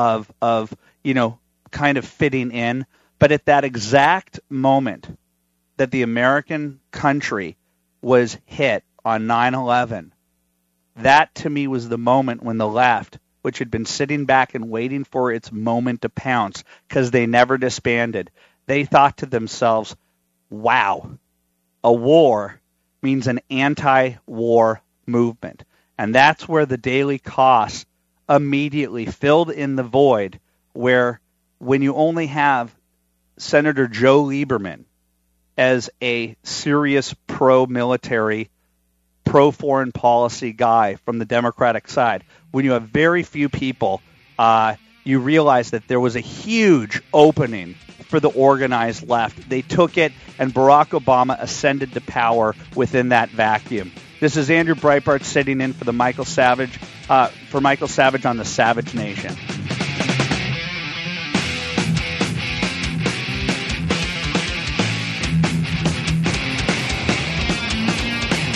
kind of fitting in. But at that exact moment that the American country was hit on 9/11, that to me was the moment when the left, which had been sitting back and waiting for its moment to pounce because they never disbanded, they thought to themselves, wow, a war means an anti-war movement. And that's where the Daily Kos immediately filled in the void, where when you only have Senator Joe Lieberman as a serious pro-military, pro-foreign policy guy from the Democratic side, when you have very few people, you realize that there was a huge opening for the organized left. They took it, and Barack Obama ascended to power within that vacuum. This is Andrew Breitbart sitting in for Michael Savage on the Savage Nation.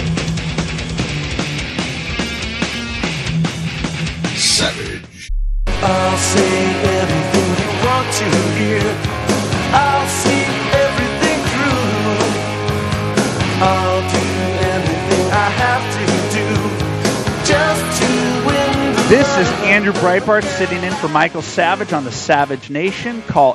Savage. I'll say anything you want to hear. I'll see everything through. I'll do anything I have to do just to win the This is Andrew Breitbart sitting in for Michael Savage on the Savage Nation. Call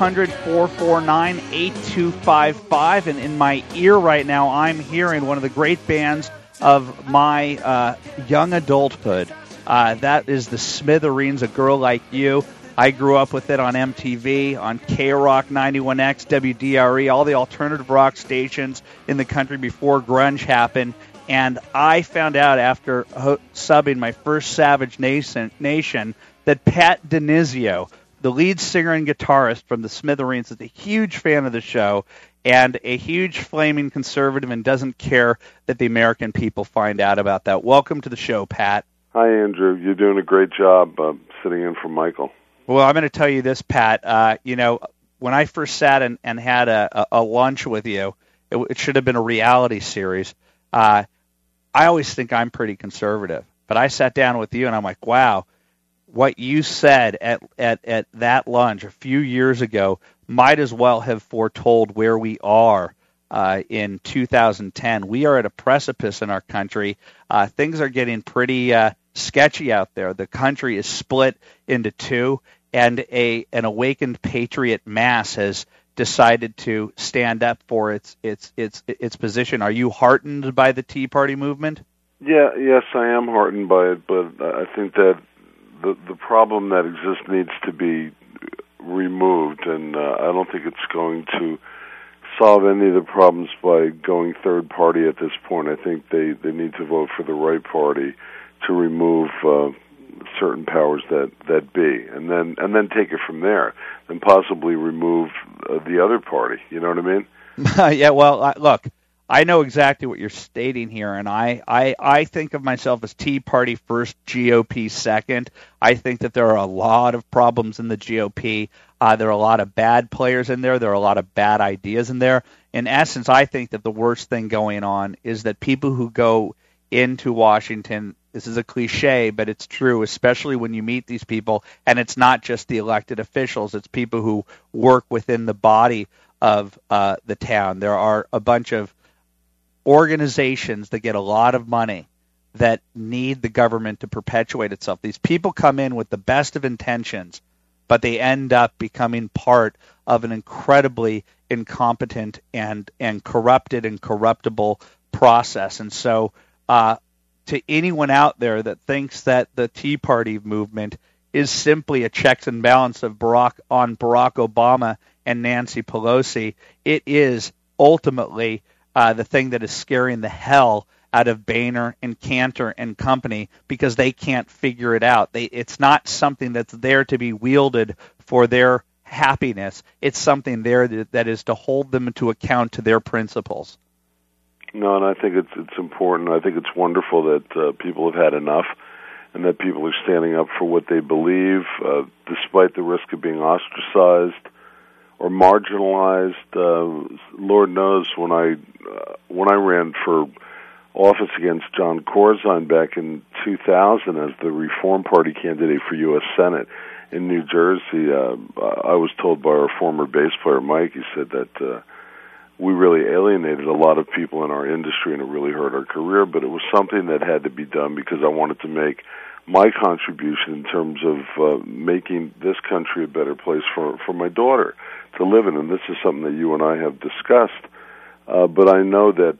800-449-8255. And in my ear right now, I'm hearing one of the great bands of my young adulthood. That is the Smithereens, A Girl Like You. I grew up with it on MTV, on K-Rock 91X, WDRE, all the alternative rock stations in the country before grunge happened. And I found out after subbing my first Savage Nation that Pat DiNizio, the lead singer and guitarist from the Smithereens, is a huge fan of the show and a huge flaming conservative and doesn't care that the American people find out about that. Welcome to the show, Pat. Hi, Andrew. You're doing a great job sitting in for Michael. Well, I'm going to tell you this, Pat. When I first sat and had a lunch with you, it should have been a reality series. I always think I'm pretty conservative, but I sat down with you and I'm like, wow, what you said at that lunch a few years ago might as well have foretold where we are in 2010. We are at a precipice in our country. Things are getting pretty sketchy out there. The country is split into two, and an awakened patriot mass has decided to stand up for its position. Are you heartened by the Tea Party movement? Yes, I am heartened by it, but I think that the problem that exists needs to be removed, and I don't think it's going to solve any of the problems by going third party at this point. I think they need to vote for the right party to remove certain powers that be, and then take it from there, and possibly remove the other party. You know what I mean? Yeah. Well, look, I know exactly what you're stating here, and I think of myself as Tea Party first, GOP second. I think that there are a lot of problems in the GOP. There are a lot of bad players in there. There are a lot of bad ideas in there. In essence, I think that the worst thing going on is that people who go into Washington, this is a cliche, but it's true, especially when you meet these people, and it's not just the elected officials, it's people who work within the body of the town. There are a bunch of organizations that get a lot of money that need the government to perpetuate itself. These people come in with the best of intentions, but they end up becoming part of an incredibly incompetent and corrupted and corruptible process. And so to anyone out there that thinks that the Tea Party movement is simply a checks and balance of Barack Obama and Nancy Pelosi, it is ultimately the thing that is scaring the hell out of Boehner and Cantor and company, because they can't figure it out. It's not something that's there to be wielded for their happiness. It's something there that is to hold them to account to their principles. No, and I think it's important. I think it's wonderful that people have had enough, and that people are standing up for what they believe, despite the risk of being ostracized or marginalized. Lord knows when I ran for office against John Corzine back in 2000 as the Reform Party candidate for U.S. Senate in New Jersey, I was told by our former bass player Mike, he said that we really alienated a lot of people in our industry, and it really hurt our career, but it was something that had to be done because I wanted to make my contribution in terms of making this country a better place for my daughter to live in, and this is something that you and I have discussed. But I know that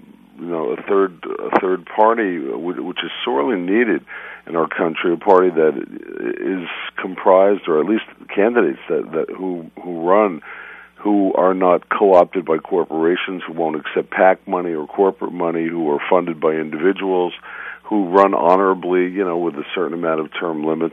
a third party, which is sorely needed in our country, a party that is comprised, or at least candidates who run, who are not co-opted by corporations, who won't accept PAC money or corporate money, who are funded by individuals, who run honorably, with a certain amount of term limits.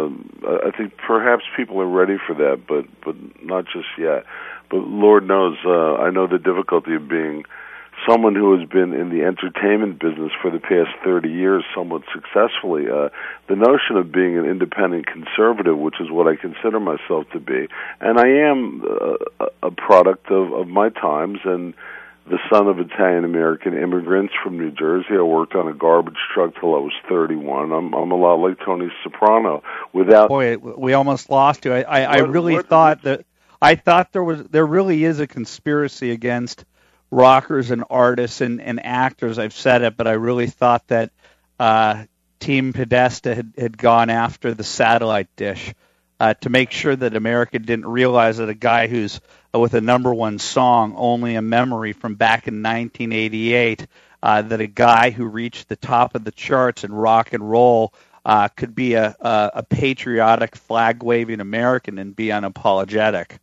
I think perhaps people are ready for that, but not just yet. But Lord knows, I know the difficulty of being someone who has been in the entertainment business for the past 30 years somewhat successfully. The notion of being an independent conservative, which is what I consider myself to be, and I am a product of my times, and the son of Italian-American immigrants from New Jersey. I worked on a garbage truck till I was 31. I'm a lot like Tony Soprano. Boy, we almost lost you. I really thought there really is a conspiracy against rockers and artists and actors. I've said it, but I really thought that Team Podesta had gone after the satellite dish to make sure that America didn't realize that a guy who's with a #1 song, Only a Memory, from back in 1988, that a guy who reached the top of the charts in rock and roll could be a patriotic, flag-waving American and be unapologetic.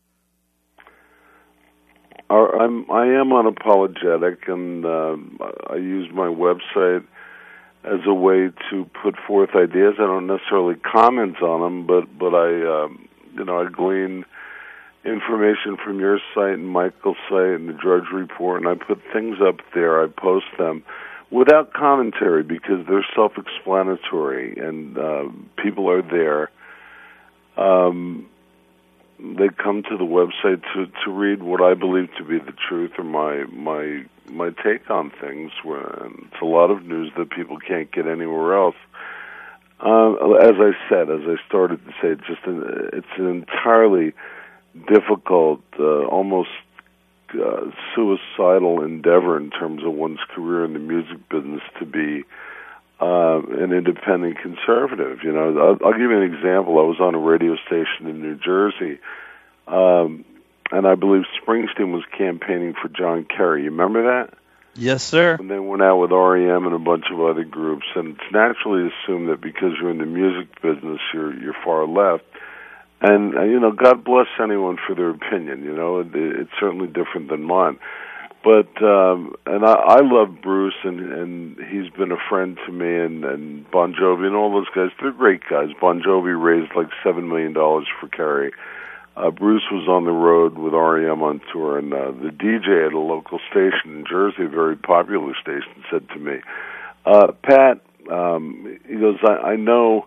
I am unapologetic, and I use my website as a way to put forth ideas. I don't necessarily comment on them, but I glean information from your site and Michael's site and the Drudge Report, and I put things up there. I post them without commentary because they're self-explanatory, and people are there. They come to the website to read what I believe to be the truth or my take on things. It's a lot of news that people can't get anywhere else. As I started to say, it's an entirely difficult, almost suicidal endeavor in terms of one's career in the music business to be an independent conservative. You know, I'll give you an example. I was on a radio station in New Jersey, and I believe Springsteen was campaigning for John Kerry. You remember that? Yes, sir. And they went out with REM and a bunch of other groups, and it's naturally assumed that because you're in the music business, you're far left. And, God bless anyone for their opinion. It's certainly different than mine. But, and I love Bruce, and he's been a friend to me, and Bon Jovi and all those guys. They're great guys. Bon Jovi raised like $7 million for Kerry. Bruce was on the road with REM on tour, and the DJ at a local station in Jersey, a very popular station, said to me, Pat, he goes, I know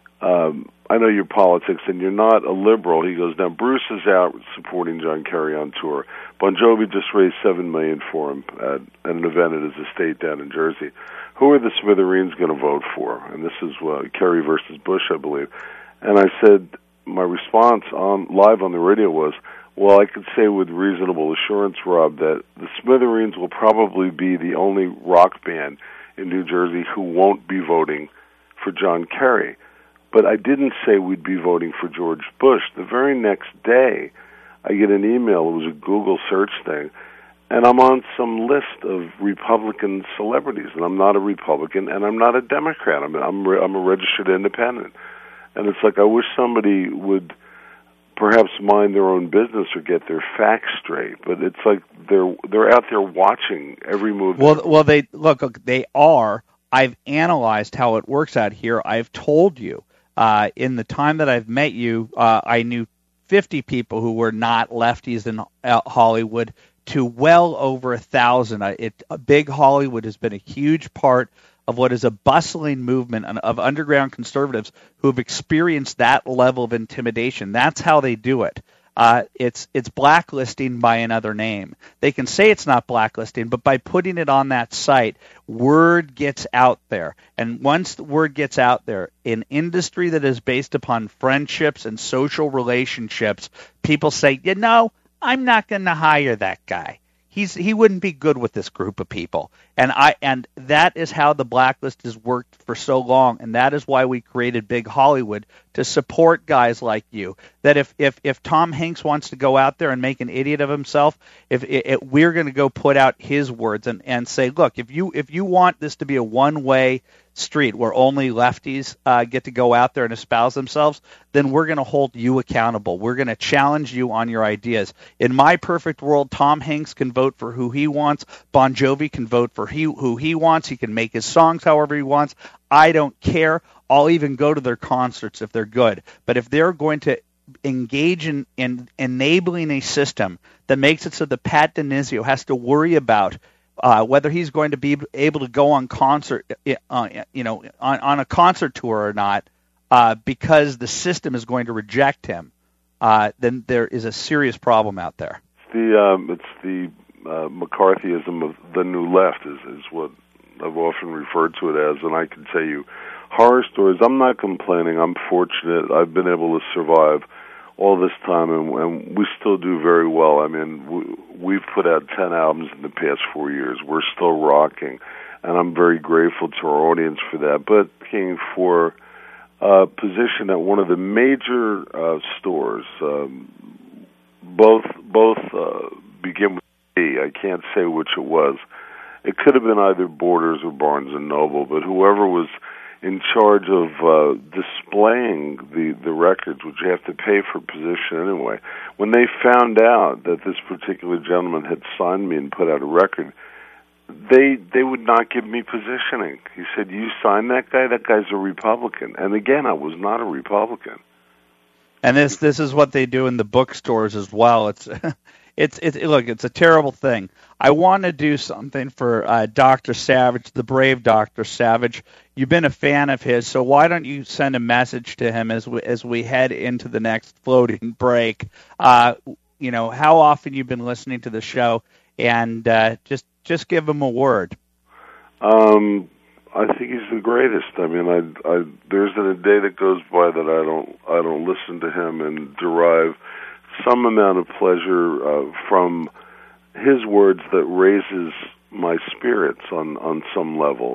your politics, and you're not a liberal. He goes, now Bruce is out supporting John Kerry on tour. Bon Jovi just raised $7 million for him at an event at his estate down in Jersey. Who are the Smithereens going to vote for? And this is Kerry versus Bush, I believe. And I said, my response live on the radio was, well, I could say with reasonable assurance, Rob, that the Smithereens will probably be the only rock band in New Jersey who won't be voting for John Kerry. But I didn't say we'd be voting for George Bush. The very next day, I get an email. It was a Google search thing, and I'm on some list of Republican celebrities, and I'm not a Republican, and I'm not a Democrat. I'm a registered independent. And it's like I wish somebody would perhaps mind their own business or get their facts straight. But it's like they're out there watching every move. Well, they are. I've analyzed how it works out here. I've told you. In the time that I've met you, I knew 50 people who were not lefties in Hollywood to well over 1,000. Big Hollywood has been a huge part of what is a bustling movement of underground conservatives who have experienced that level of intimidation. That's how they do it. It's blacklisting by another name. They can say it's not blacklisting, but by putting it on that site, word gets out there. And once the word gets out there, in industry that is based upon friendships and social relationships, people say, I'm not going to hire that guy. He wouldn't be good with this group of people. And that is how the blacklist has worked for so long, and that is why we created Big Hollywood, to support guys like you. That if Tom Hanks wants to go out there and make an idiot of himself, we're going to go put out his words and say, look, if you want this to be a one-way street where only lefties get to go out there and espouse themselves, then we're going to hold you accountable. We're going to challenge you on your ideas. In my perfect world, Tom Hanks can vote for who he wants. Bon Jovi can vote for who he wants. He can make his songs however he wants. I don't care. I'll even go to their concerts if they're good. But if they're going to engage in enabling a system that makes it so that Pat DiNizio has to worry about whether he's going to be able to go on concert, on a concert tour or not, because the system is going to reject him, then there is a serious problem out there. It's the McCarthyism of the new left is what I've often referred to it as, and I can tell you horror stories. I'm not complaining. I'm fortunate. I've been able to survive all this time, and we still do very well. I mean, we've put out 10 albums in the past 4 years. We're still rocking, and I'm very grateful to our audience for that. But King, for position at one of the major stores, both begin with B. I can't say which it was. It could have been either Borders or Barnes & Noble, but whoever was in charge of displaying the records, which you have to pay for position anyway, when they found out that this particular gentleman had signed me and put out a record, they would not give me positioning. He said, "You signed that guy? That guy's a Republican." And again, I was not a Republican. And this is what they do in the bookstores as well. It's look, it's a terrible thing. I want to do something for Dr. Savage, the brave Dr. Savage. You've been a fan of his, so why don't you send a message to him as we head into the next floating break? You know, how often you've been listening to the show, and just give him a word. I think he's the greatest. I mean, there isn't a day that goes by that I don't listen to him and derive some amount of pleasure from his words that raises my spirits on some level.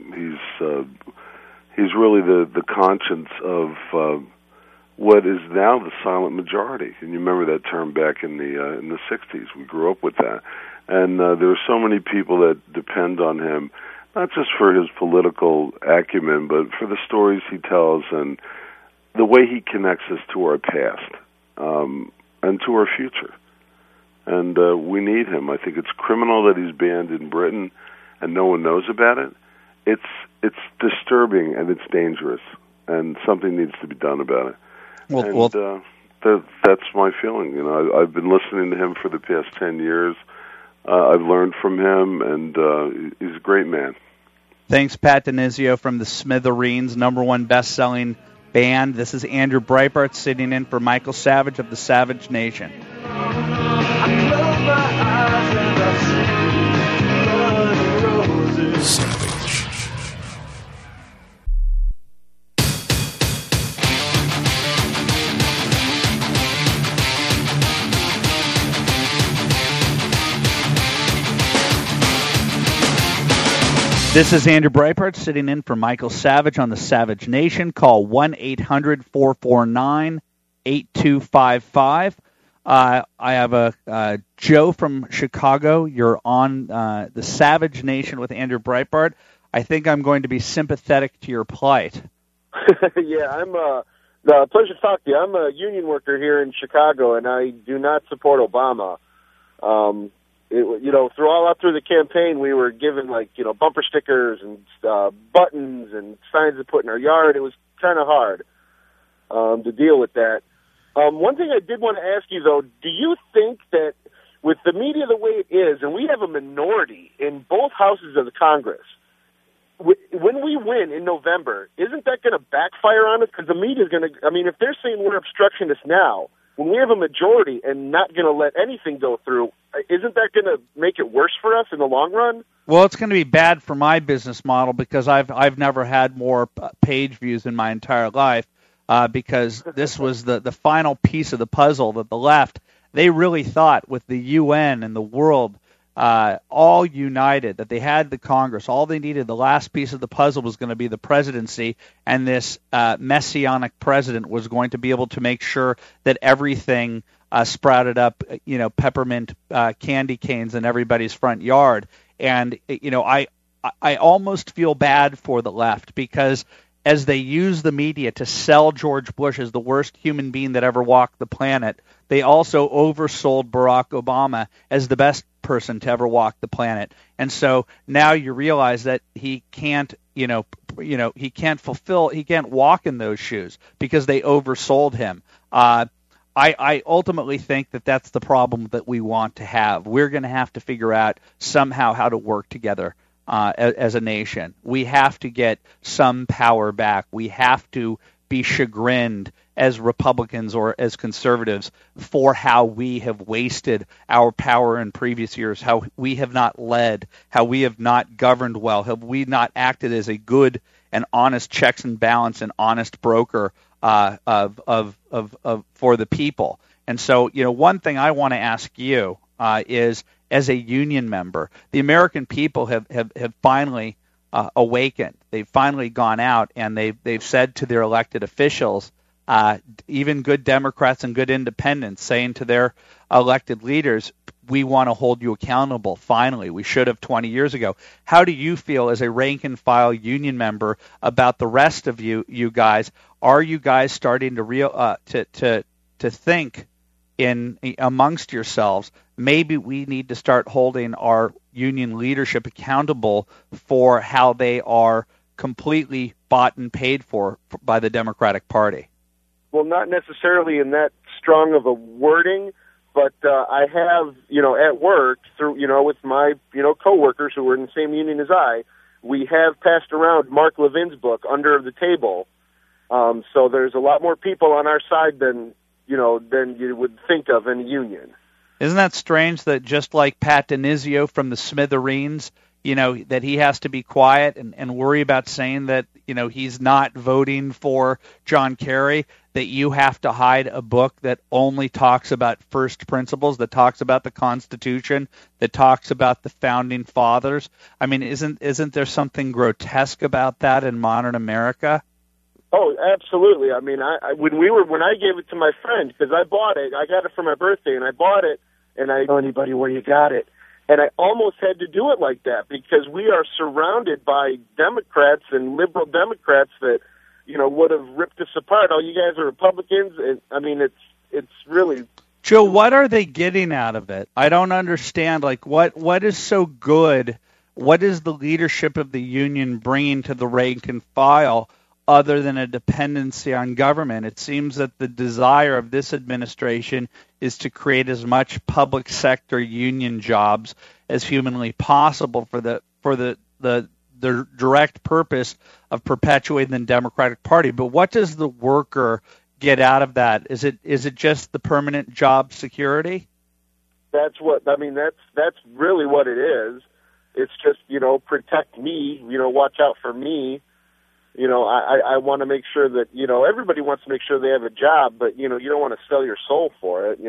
He's really the conscience of what is now the silent majority. And you remember that term back in the 60s. We grew up with that. And there are so many people that depend on him, not just for his political acumen, but for the stories he tells and the way he connects us to our past and to our future. And we need him. I think it's criminal that he's banned in Britain and no one knows about it. It's disturbing and it's dangerous, and something needs to be done about it. That's my feeling. You know, I've been listening to him for the past 10 years. I've learned from him, and he's a great man. Thanks, Pat Denizio from the Smithereens, #1 best-selling band. This is Andrew Breitbart sitting in for Michael Savage of the Savage Nation. I close my eyes and I see blood and roses. Savage. This is Andrew Breitbart sitting in for Michael Savage on the Savage Nation. Call 1-800-449-8255. I have Joe from Chicago. You're on the Savage Nation with Andrew Breitbart. I think I'm going to be sympathetic to your plight. Yeah, I'm pleasure to talk to you. I'm a union worker here in Chicago, and I do not support Obama. Through the campaign, we were given bumper stickers and buttons and signs to put in our yard. It was kind of hard to deal with that. One thing I did want to ask you, though, do you think that with the media the way it is, and we have a minority in both houses of the Congress, when we win in November, isn't that going to backfire on us? Because the media is going to, if they're saying we're obstructionists now, when we have a majority and not going to let anything go through, isn't that going to make it worse for us in the long run? Well, it's going to be bad for my business model because I've never had more page views in my entire life because this was the final piece of the puzzle that the left, they really thought with the UN and the world all united, that they had the Congress. All they needed, the last piece of the puzzle was going to be the presidency, and this messianic president was going to be able to make sure that everything sprouted up, peppermint candy canes in everybody's front yard. And, I almost feel bad for the left because as they use the media to sell George Bush as the worst human being that ever walked the planet, they also oversold Barack Obama as the best person to ever walk the planet. And so now you realize that he can't, he can't walk in those shoes because they oversold him. I ultimately think that that's the problem that we want to have. We're going to have to figure out somehow how to work together as a nation. We have to get some power back. We have to be chagrined as Republicans or as conservatives for how we have wasted our power in previous years, how we have not led, how we have not governed well, have we not acted as a good and honest checks and balance and honest broker for the people. And so, one thing I want to ask you is, as a union member, the American people have finally awakened. They've finally gone out and they've said to their elected officials, even good Democrats and good independents, saying to their elected leaders, we want to hold you accountable. Finally, we should have 20 years ago. How do you feel as a rank and file union member about the rest of you guys? Are you guys starting to think in amongst yourselves, maybe we need to start holding our union leadership accountable for how they are completely bought and paid for by the Democratic Party? Well, not necessarily in that strong of a wording, but I have, at work, through, with my, coworkers who were in the same union as I, we have passed around Mark Levin's book, Under the Table. So there's a lot more people on our side than you would think of in a union. Isn't that strange that just like Pat DiNizio from the Smithereens, that he has to be quiet and worry about saying that, he's not voting for John Kerry, that you have to hide a book that only talks about first principles, that talks about the Constitution, that talks about the Founding Fathers? I mean, isn't there something grotesque about that in modern America? Oh, absolutely. I mean, when I gave it to my friend, because I bought it, I got it for my birthday, and I bought it, and I didn't tell anybody where you got it. And I almost had to do it like that because we are surrounded by Democrats and liberal Democrats that, would have ripped us apart. Oh, you guys are Republicans? And, I mean, it's really... Joe, what are they getting out of it? I don't understand. Like, what is so good? What is the leadership of the union bringing to the rank and file other than a dependency on government? It seems that the desire of this administration is to create as much public sector union jobs as humanly possible for the direct purpose of perpetuating the Democratic Party. But what does the worker get out of that? Is it just the permanent job security? That's really what it is. It's just, protect me, watch out for me. I want to make sure that, everybody wants to make sure they have a job, but, you don't want to sell your soul for it.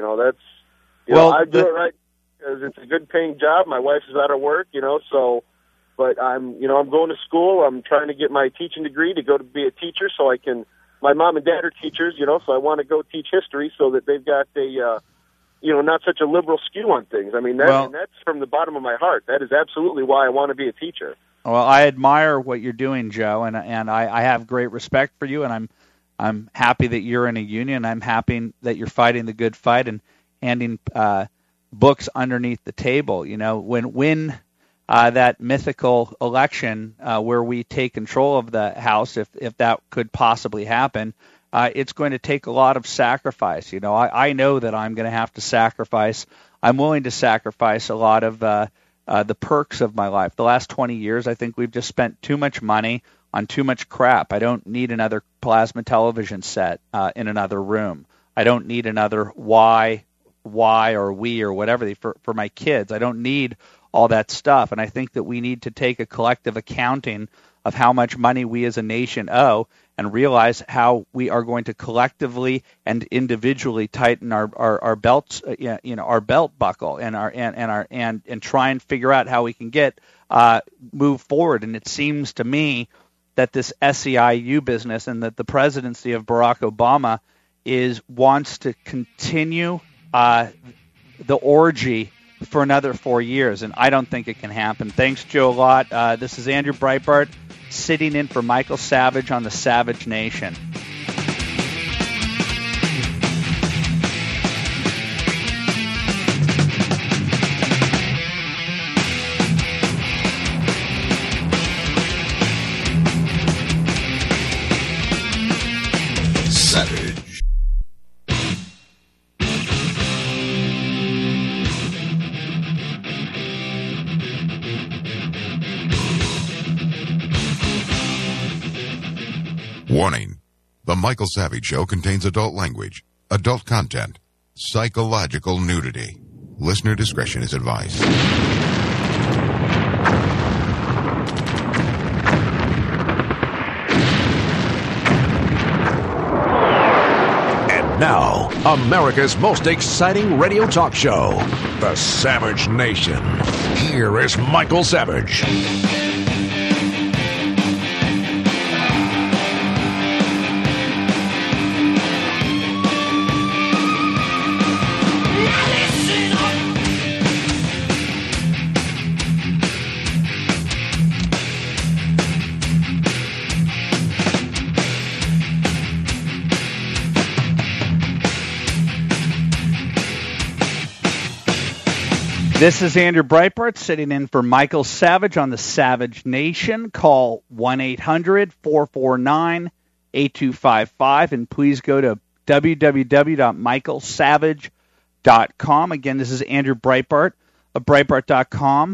I do it right because it's a good paying job. My wife is out of work, but I'm going to school. I'm trying to get my teaching degree to go to be a teacher so I can, my mom and dad are teachers, so I want to go teach history so that they've got a, not such a liberal skew on things. I mean, and that's from the bottom of my heart. That is absolutely why I want to be a teacher. Well, I admire what you're doing, Joe, and I have great respect for you, and I'm happy that you're in a union. I'm happy that you're fighting the good fight and handing books underneath the table. When that mythical election where we take control of the House, if that could possibly happen, it's going to take a lot of sacrifice. I know that I'm going to have to sacrifice. I'm willing to sacrifice a lot of the perks of my life. The last 20 years, I think we've just spent too much money on too much crap. I don't need another plasma television set in another room. I don't need another Y or we or whatever for my kids. I don't need all that stuff. And I think that we need to take a collective accounting of how much money we as a nation owe and realize how we are going to collectively and individually tighten our belts, our belt buckle and try and figure out how we can move forward. And it seems to me that this SEIU business and that the presidency of Barack Obama wants to continue the orgy for another 4 years, and I don't think it can happen. Thanks, Joe, a lot. This is Andrew Breitbart sitting in for Michael Savage on the Savage Nation. Savage. Warning. The Michael Savage Show contains adult language, adult content, psychological nudity. Listener discretion is advised. And now, America's most exciting radio talk show, The Savage Nation. Here is Michael Savage. This is Andrew Breitbart sitting in for Michael Savage on the Savage Nation. Call 1-800-449-8255 and please go to www.michaelsavage.com. Again, this is Andrew Breitbart of Breitbart.com,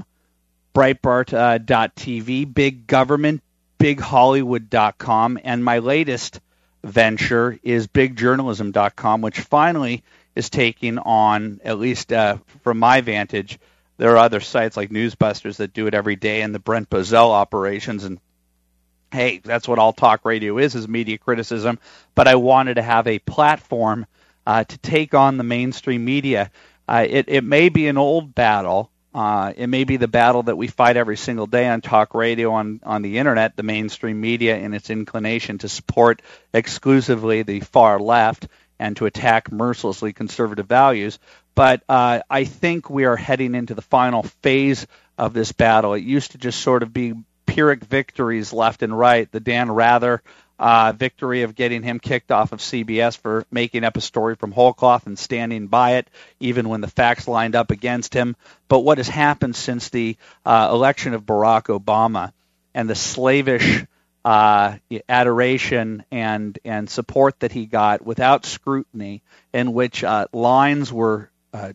Breitbart.tv, Big Government, BigHollywood.com, and my latest venture is BigJournalism.com, which finally is taking on, at least from my vantage, there are other sites like Newsbusters that do it every day, and the Brent Bozell operations. And hey, that's what all talk radio is media criticism. But I wanted to have a platform to take on the mainstream media. It may be an old battle. It may be the battle that we fight every single day on talk radio, on the internet, the mainstream media and its inclination to support exclusively the far left and to attack mercilessly conservative values. But I think we are heading into the final phase of this battle. It used to just sort of be Pyrrhic victories left and right. The Dan Rather victory of getting him kicked off of CBS for making up a story from whole cloth and standing by it, even when the facts lined up against him. But what has happened since the election of Barack Obama and the slavish adoration and support that he got without scrutiny, in which lines were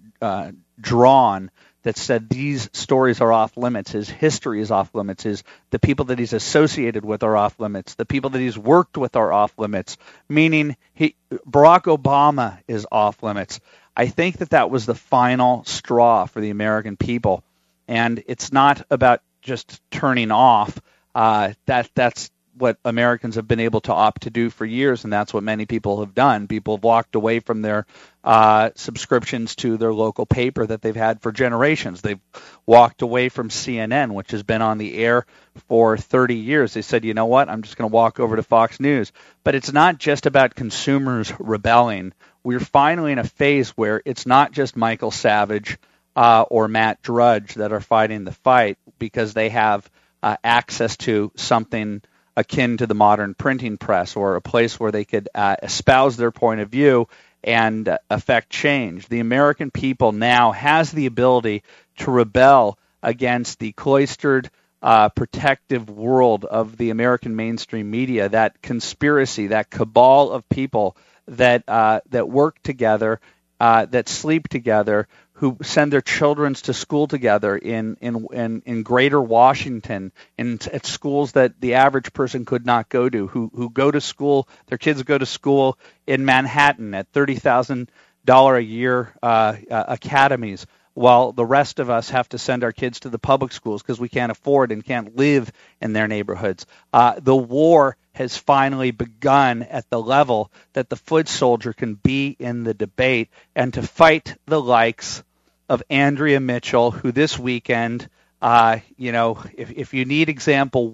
drawn that said these stories are off limits, his history is off limits, the people that he's associated with are off limits, the people that he's worked with are off limits, meaning Barack Obama is off limits. I think that was the final straw for the American people, and it's not about just turning off. That's what Americans have been able to opt to do for years, and that's what many people have done. People have walked away from their subscriptions to their local paper that they've had for generations. They've walked away from CNN, which has been on the air for 30 years. They said, you know what, I'm just going to walk over to Fox News. But it's not just about consumers rebelling. We're finally in a phase where it's not just Michael Savage or Matt Drudge that are fighting the fight because they have access to something akin to the modern printing press, or a place where they could espouse their point of view and affect change. The American people now has the ability to rebel against the cloistered, protective world of the American mainstream media, that conspiracy, that cabal of people that work together, that sleep together, who send their children to school together in Greater Washington, at schools that the average person could not go to, who go to school, their kids go to school in Manhattan at $30,000 a year academies, while the rest of us have to send our kids to the public schools because we can't afford and can't live in their neighborhoods. The war has finally begun at the level that the foot soldier can be in the debate and to fight the likes of Andrea Mitchell, who this weekend, if you need example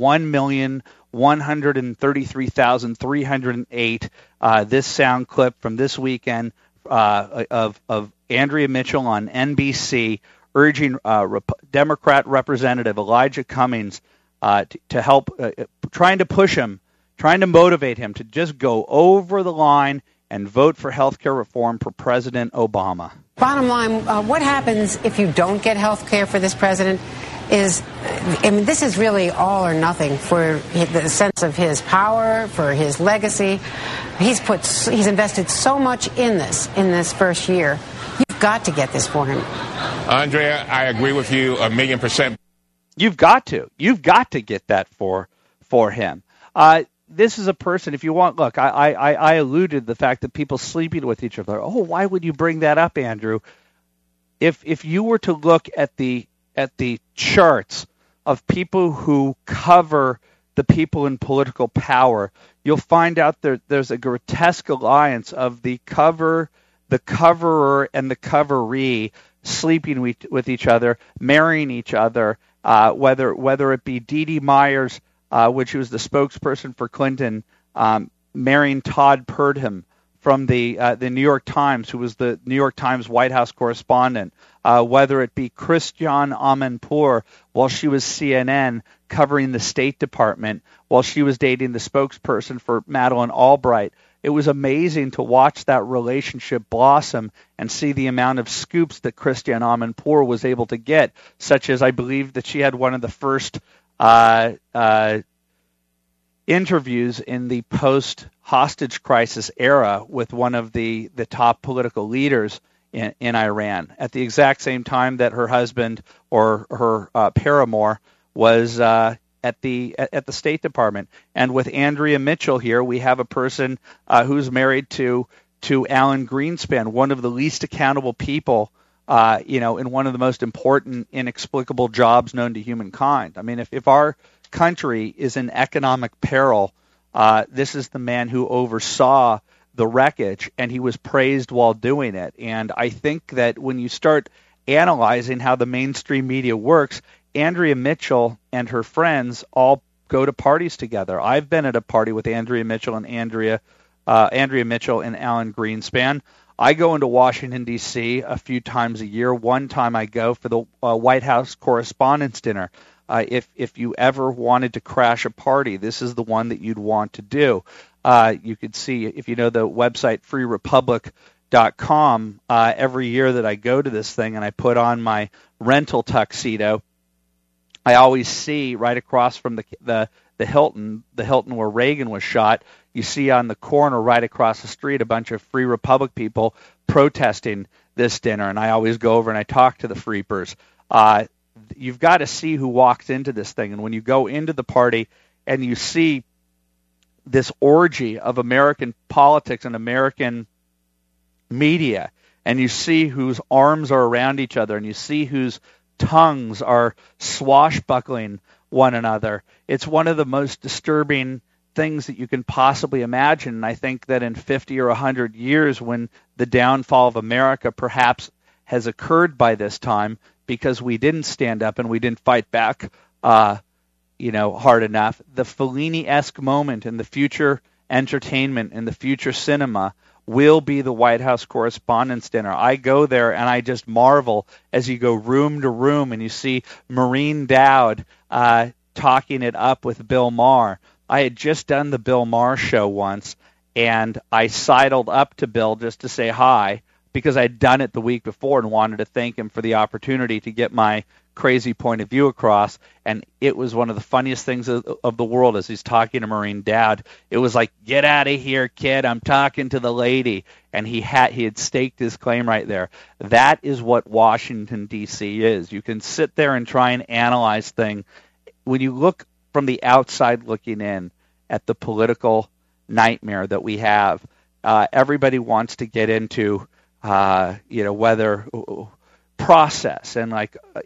1,133,308, this sound clip from this weekend of Andrea Mitchell on NBC urging Democrat Representative Elijah Cummings to help, trying to push him, trying to motivate him to just go over the line and vote for health care reform for President Obama. Bottom line, what happens if you don't get health care for this president is, this is really all or nothing for the sense of his power, for his legacy. He's invested so much in this first year. You've got to get this for him. Andrea, I agree with you 1,000,000%. You've got to get that for him. this is a person, if you want, look, I alluded to the fact that people sleeping with each other. Oh, why would you bring that up, Andrew? If you were to look at the charts of people who cover the people in political power, you'll find out there's a grotesque alliance of the coverer, and the coveree sleeping with each other, marrying each other, whether it be Dee Dee Myers, which was the spokesperson for Clinton, marrying Todd Purdham from the New York Times, who was the New York Times White House correspondent, whether it be Christiane Amanpour while she was CNN covering the State Department, while she was dating the spokesperson for Madeleine Albright. It was amazing to watch that relationship blossom and see the amount of scoops that Christiane Amanpour was able to get, such as I believe that she had one of the first interviews in the post-hostage crisis era with one of the top political leaders in Iran at the exact same time that her husband or her paramour was at the State Department. And with Andrea Mitchell here, we have a person who's married to Alan Greenspan, one of the least accountable people, in one of the most important, inexplicable jobs known to humankind. I mean, if our country is in economic peril, this is the man who oversaw the wreckage, and he was praised while doing it. And I think that when you start analyzing how the mainstream media works, Andrea Mitchell and her friends all go to parties together. I've been at a party with Andrea Mitchell and Andrea Mitchell and Alan Greenspan. I go into Washington, D.C. a few times a year. One time I go for the White House Correspondents' Dinner. If you ever wanted to crash a party, this is the one that you'd want to do. You could see, if you know the website freerepublic.com, every year that I go to this thing and I put on my rental tuxedo, I always see right across from the Hilton where Reagan was shot, you see on the corner right across the street a bunch of Free Republic people protesting this dinner, and I always go over and I talk to the Freepers. You've got to see who walks into this thing, and when you go into the party and you see this orgy of American politics and American media, and you see whose arms are around each other, and you see whose tongues are swashbuckling one another, it's one of the most disturbing things that you can possibly imagine. And I think that in 50 or 100 years, when the downfall of America perhaps has occurred by this time, because we didn't stand up and we didn't fight back hard enough, the Fellini-esque moment in the future entertainment and the future cinema will be the White House Correspondents' Dinner. I go there and I just marvel as you go room to room and you see Maureen Dowd talking it up with Bill Maher. I had just done the Bill Maher show once, and I sidled up to Bill just to say hi because I'd done it the week before and wanted to thank him for the opportunity to get my crazy point of view across. And it was one of the funniest things of the world as he's talking to Maureen Dowd. It was like, "Get out of here, kid, I'm talking to the lady." And he had staked his claim right there. That is what Washington, D.C. is. You can sit there and try and analyze things. When you look from the outside looking in at the political nightmare that we have, everybody wants to get into whether process and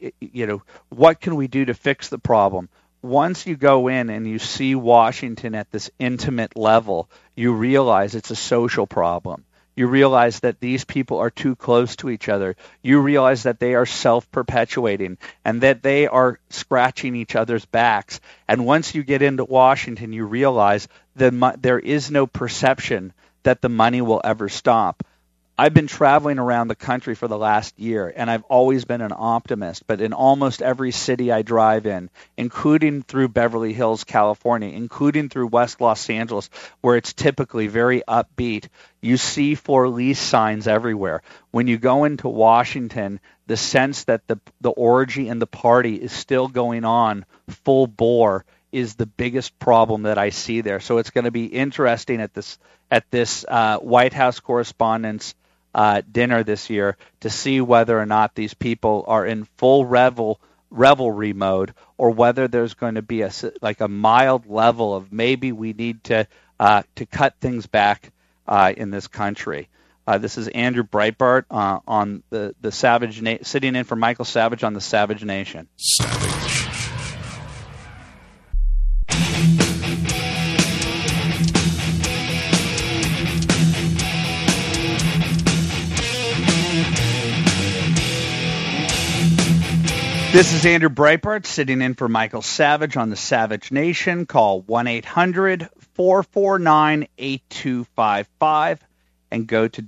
what can we do to fix the problem. Once you go in and you see Washington at this intimate level, you realize it's a social problem. You realize that these people are too close to each other. You realize that they are self-perpetuating and that they are scratching each other's backs. And once you get into Washington, you realize that there is no perception that the money will ever stop. I've been traveling around the country for the last year, and I've always been an optimist, but in almost every city I drive in, including through Beverly Hills, California, including through West Los Angeles, where it's typically very upbeat, you see for lease signs everywhere. When you go into Washington, the sense that the orgy and the party is still going on full bore is the biggest problem that I see there. So it's going to be interesting at this White House Correspondents' dinner this year to see whether or not these people are in full revel revelry mode, or whether there's going to be a mild level of maybe we need to cut things back in this country. This is Andrew Breitbart on the Savage sitting in for Michael Savage on the Savage Nation. Savage. This is Andrew Breitbart sitting in for Michael Savage on the Savage Nation. Call 1-800-449-8255 and go to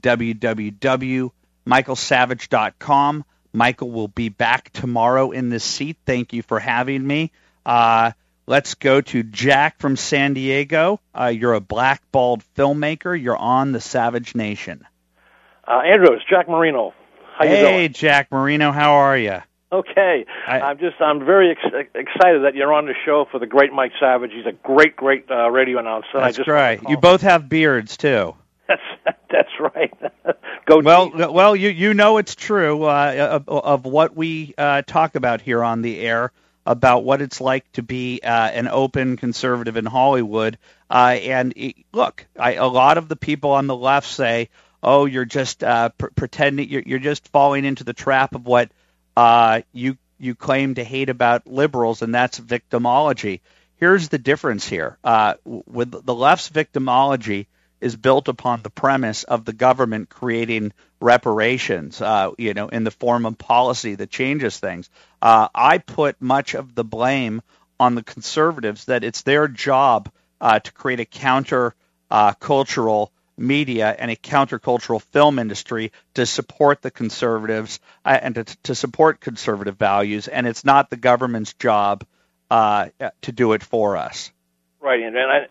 www.michaelsavage.com. Michael will be back tomorrow in this seat. Thank you for having me. Let's go to Jack from San Diego. You're a blackballed filmmaker. You're on the Savage Nation. Andrew, it's Jack Marino. How you doing? Hey, Jack Marino. How are you? Okay. I'm very excited that you're on the show for the great Mike Savage. He's a great radio announcer. That's right. You both have beards too. That's right. Well, you know it's true of what we talk about here on the air about what it's like to be an open conservative in Hollywood. Look, a lot of the people on the left say, "Oh, you're just pretending. You're just falling into the trap of what." You claim to hate about liberals, and that's victimology. Here's the difference here. With the left's victimology is built upon the premise of the government creating reparations, in the form of policy that changes things. I put much of the blame on the conservatives that it's their job to create a counter-cultural media and a countercultural film industry to support the conservatives and to support conservative values, and it's not the government's job to do it for us. Right, and I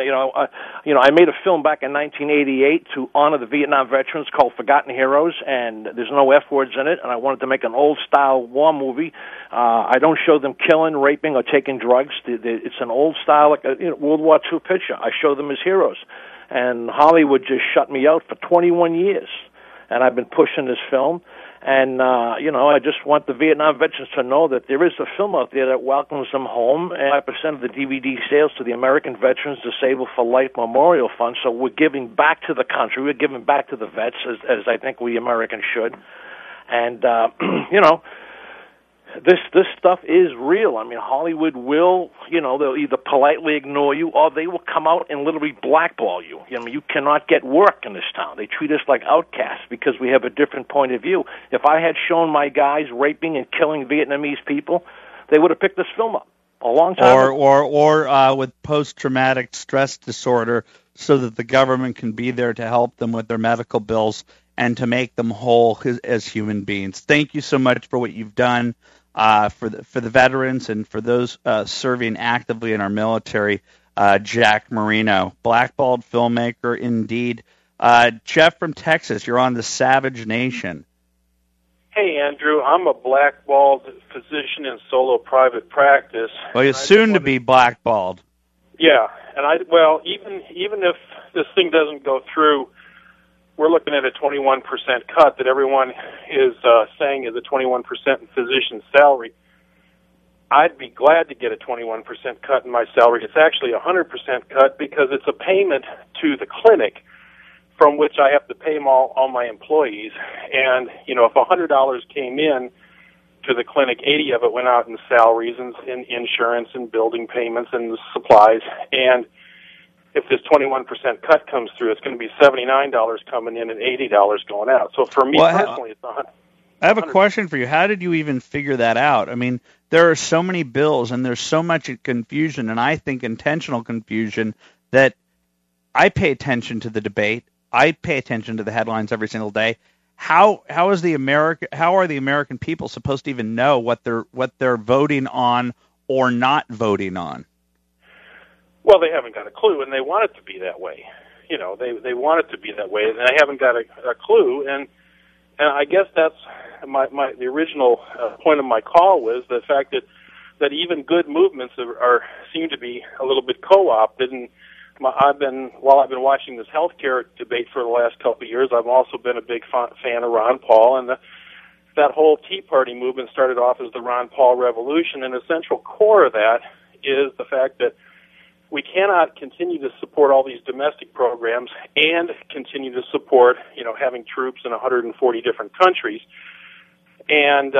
made a film back in 1988 to honor the Vietnam veterans called Forgotten Heroes, and there's no F words in it. And I wanted to make an old-style war movie. I don't show them killing, raping, or taking drugs. It's an old-style, World War II picture. I show them as heroes. And Hollywood just shut me out for 21 years. And I've been pushing this film. And, I just want the Vietnam veterans to know that there is a film out there that welcomes them home. And 5% of the DVD sales to the American Veterans Disabled for Life Memorial Fund. So we're giving back to the country. We're giving back to the vets, as I think we Americans should. And, this stuff is real. I mean, Hollywood will, they'll either politely ignore you or they will come out and literally blackball you. I mean, you cannot get work in this town. They treat us like outcasts because we have a different point of view. If I had shown my guys raping and killing Vietnamese people, they would have picked this film up a long time ago. Or with post-traumatic stress disorder so that the government can be there to help them with their medical bills and to make them whole as human beings. Thank you so much for what you've done. For the veterans and for those serving actively in our military, Jack Marino, blackballed filmmaker indeed. Jeff from Texas, you're on the Savage Nation. Hey, Andrew, I'm a blackballed physician in solo private practice. Well, you're soon to be blackballed. Yeah, and even if this thing doesn't go through, we're looking at a 21% cut that everyone is saying is a 21% in physician salary. I'd be glad to get a 21% cut in my salary. It's actually a 100% cut because it's a payment to the clinic from which I have to pay all my employees. And, if $100 came in to the clinic, 80 of it went out in salaries and in insurance and building payments and supplies. And if this 21% cut comes through, it's going to be $79 coming in and $80 going out. So for me personally, it's 100. I have a question for you. How did you even figure that out? I mean, there are so many bills and there's so much confusion, and I think intentional confusion, that I pay attention to the debate. I pay attention to the headlines every single day. How are the American people supposed to even know what they're voting on or not voting on? Well, they haven't got a clue, and they want it to be that way. They want it to be that way, and they haven't got a clue. And I guess that's the original point of my call was the fact that even good movements seem to be a little bit co-opted. And while I've been watching this healthcare debate for the last couple of years, I've also been a big fan of Ron Paul, and that whole Tea Party movement started off as the Ron Paul Revolution, and the central core of that is the fact that we cannot continue to support all these domestic programs and continue to support, having troops in 140 different countries. And,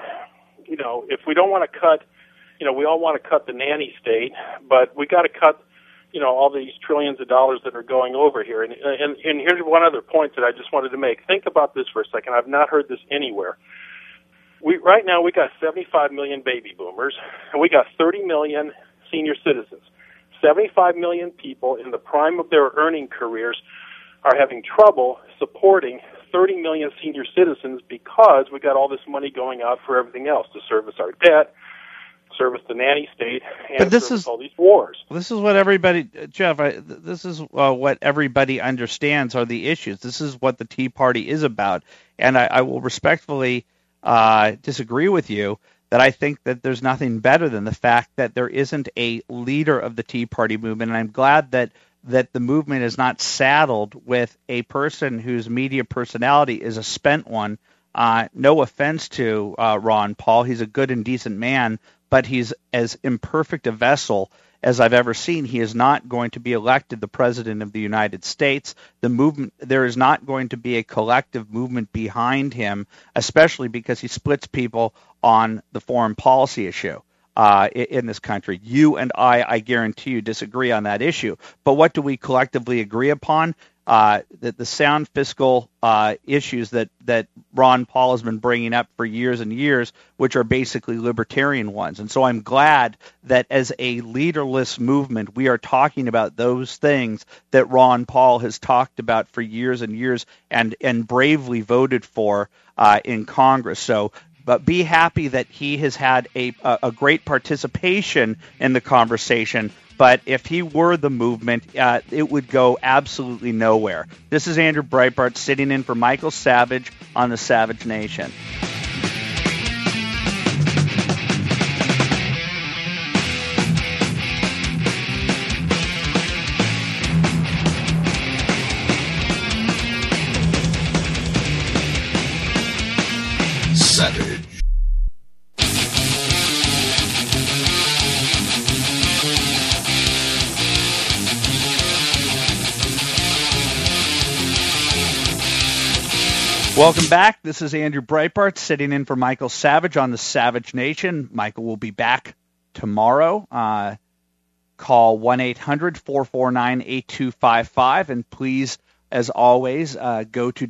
if we don't want to cut, we all want to cut the nanny state, but we got to cut, all these trillions of dollars that are going over here. And here's one other point that I just wanted to make. Think about this for a second. I've not heard this anywhere. Right now we got 75 million baby boomers, and we got 30 million senior citizens. 75 million people in the prime of their earning careers are having trouble supporting 30 million senior citizens because we got all this money going out for everything else, to service our debt, service the nanny state, and service all these wars. This is what everybody, Jeff, this is what everybody understands are the issues. This is what the Tea Party is about. And I will respectfully disagree with you that I think that there's nothing better than the fact that there isn't a leader of the Tea Party movement. And I'm glad that the movement is not saddled with a person whose media personality is a spent one. No offense to Ron Paul. He's a good and decent man, but he's as imperfect a vessel as I've ever seen. He is not going to be elected the President of the United States. The movement, there is not going to be a collective movement behind him, especially because he splits people on the foreign policy issue in this country. You and I guarantee you, disagree on that issue. But what do we collectively agree upon? That the sound fiscal issues that Ron Paul has been bringing up for years and years, which are basically libertarian ones. And so I'm glad that as a leaderless movement, we are talking about those things that Ron Paul has talked about for years and years and bravely voted for in Congress. So, but be happy that he has had a great participation in the conversation. But if he were the movement, it would go absolutely nowhere. This is Andrew Breitbart sitting in for Michael Savage on the Savage Nation. Savage. Welcome back. This is Andrew Breitbart sitting in for Michael Savage on the Savage Nation. Michael will be back tomorrow. Call 1-800-449-8255. And please, as always, go to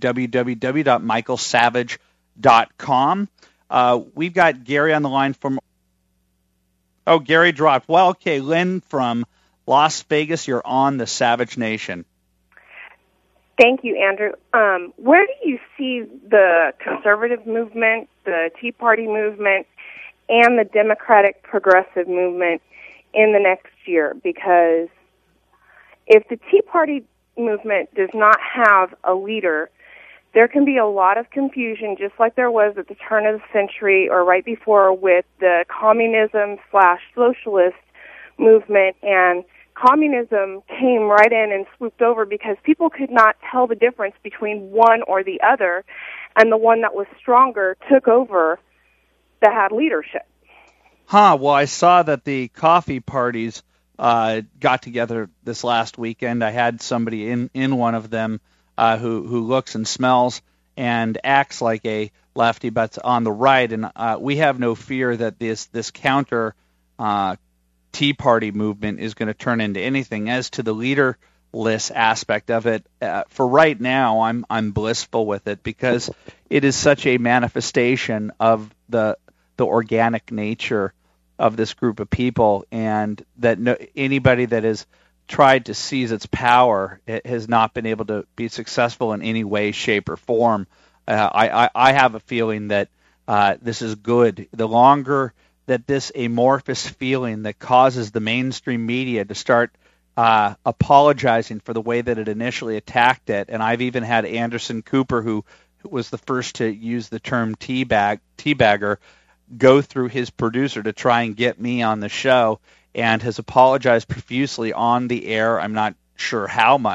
www.michaelsavage.com. We've got Gary on the line from... Oh, Gary dropped. Well, okay, Lynn from Las Vegas, you're on the Savage Nation. Thank you, Andrew. Where do you see the conservative movement, the Tea Party movement, and the Democratic Progressive movement in the next year? Because if the Tea Party movement does not have a leader, there can be a lot of confusion, just like there was at the turn of the century or right before with the communism/socialist movement, and communism came right in and swooped over because people could not tell the difference between one or the other, and the one that was stronger took over that had leadership. Well, I saw that the coffee parties got together this last weekend. I had somebody in one of them who looks and smells and acts like a lefty, but on the right, and we have no fear that this counter Tea Party movement is going to turn into anything. As to the leaderless aspect of it, for right now, I'm blissful with it because it is such a manifestation of the organic nature of this group of people, and that anybody that has tried to seize its power has not been able to be successful in any way, shape, or form. I have a feeling that this is good. The longer that this amorphous feeling that causes the mainstream media to start apologizing for the way that it initially attacked it, and I've even had Anderson Cooper, who was the first to use the term teabagger, go through his producer to try and get me on the show, and has apologized profusely on the air. I'm not sure how much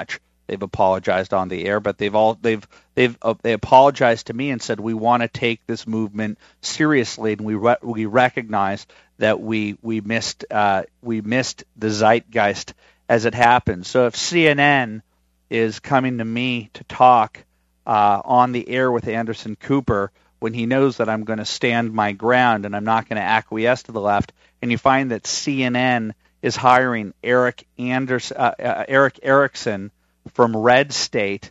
they've apologized on the air, but they apologized to me and said we want to take this movement seriously, and we recognize that we missed the zeitgeist as it happened. So if CNN is coming to me to talk on the air with Anderson Cooper when he knows that I'm going to stand my ground and I'm not going to acquiesce to the left, and you find that CNN is hiring Eric Erickson from Red State,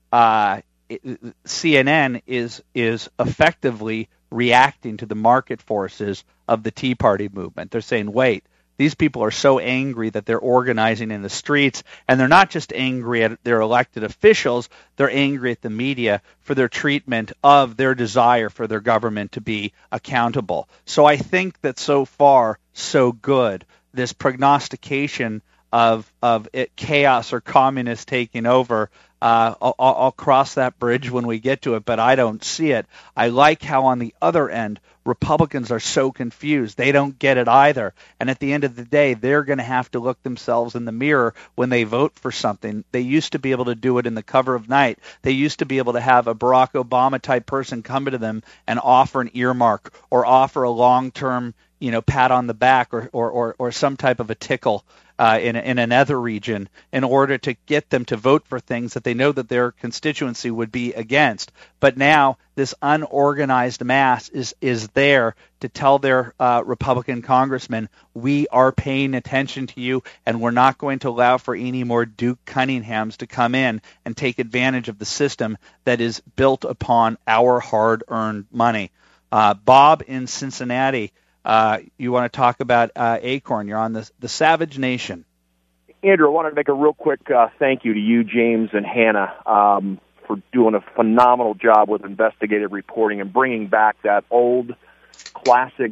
CNN is effectively reacting to the market forces of the Tea Party movement. They're saying, wait, these people are so angry that they're organizing in the streets, and they're not just angry at their elected officials, they're angry at the media for their treatment of their desire for their government to be accountable. So I think that so far, so good. This prognostication of chaos or communists taking over, I'll cross that bridge when we get to it, but I don't see it. I like how on the other end, Republicans are so confused. They don't get it either. And at the end of the day, they're going to have to look themselves in the mirror when they vote for something. They used to be able to do it in the cover of night. They used to be able to have a Barack Obama type person come to them and offer an earmark or offer a long-term, pat on the back or some type of a tickle in another region in order to get them to vote for things that they know that their constituency would be against. But now this unorganized mass is there to tell their Republican congressmen, we are paying attention to you, and we're not going to allow for any more Duke Cunninghams to come in and take advantage of the system that is built upon our hard-earned money. Bob in Cincinnati, you want to talk about Acorn. You're on the Savage Nation. Andrew, I wanted to make a real quick thank you to you, James, and Hannah for doing a phenomenal job with investigative reporting and bringing back that old, classic,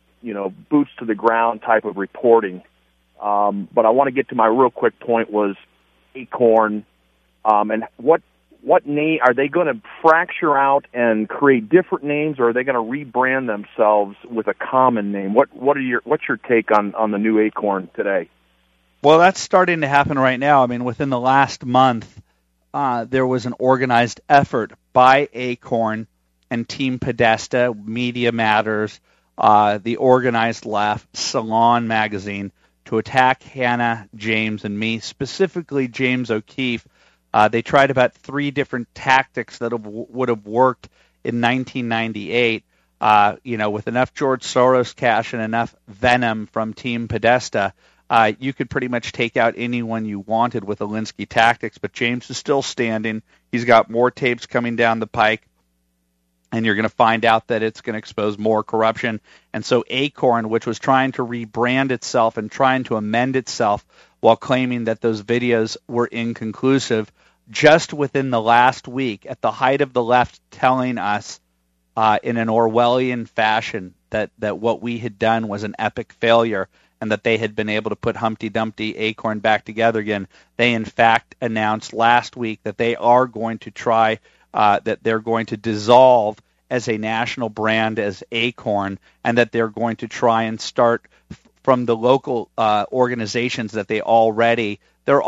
boots to the ground type of reporting. But I want to get to my real quick point was Acorn, and what name are they going to fracture out and create different names, or are they going to rebrand themselves with a common name? What's your take on the new Acorn today? Well, that's starting to happen right now. I mean, within the last month, there was an organized effort by Acorn and Team Podesta, Media Matters, the Organized Left, Salon Magazine, to attack Hannah, James, and me, specifically James O'Keefe. They tried about 3 different tactics that would have worked in 1998, with enough George Soros cash and enough venom from Team Podesta. You could pretty much take out anyone you wanted with Alinsky tactics, but James is still standing. He's got more tapes coming down the pike, and you're going to find out that it's going to expose more corruption. And so Acorn, which was trying to rebrand itself and trying to amend itself while claiming that those videos were inconclusive, just within the last week, at the height of the left telling us in an Orwellian fashion that what we had done was an epic failure and that they had been able to put Humpty Dumpty Acorn back together again, they in fact announced last week that they are going to try, that they're going to dissolve as a national brand as Acorn, and that they're going to try and start from the local organizations that they're already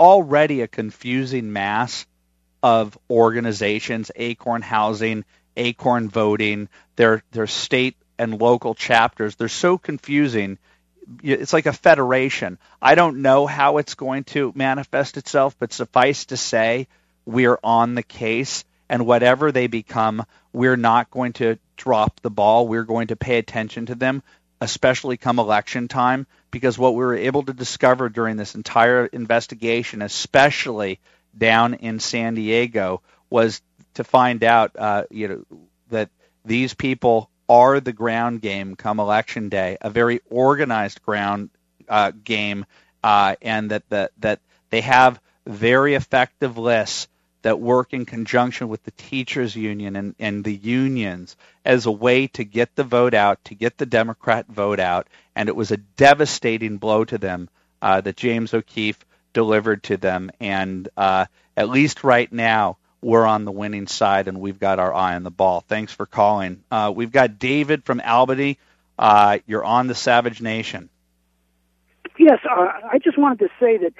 a confusing mass of organizations, Acorn Housing, Acorn Voting, their state and local chapters. They're so confusing. It's like a federation. I don't know how it's going to manifest itself, but suffice to say, we're on the case, and whatever they become, we're not going to drop the ball. We're going to pay attention to them, especially come election time, because what we were able to discover during this entire investigation, especially down in San Diego, was to find out that these people are the ground game come election day, a very organized ground game, and that they have very effective lists that work in conjunction with the teachers union and the unions as a way to get the vote out, to get the Democrat vote out. And it was a devastating blow to them that James O'Keefe delivered to them. And at least right now, we're on the winning side, and we've got our eye on the ball. Thanks for calling. We've got David from Albany. You're on the Savage Nation. Yes, I just wanted to say that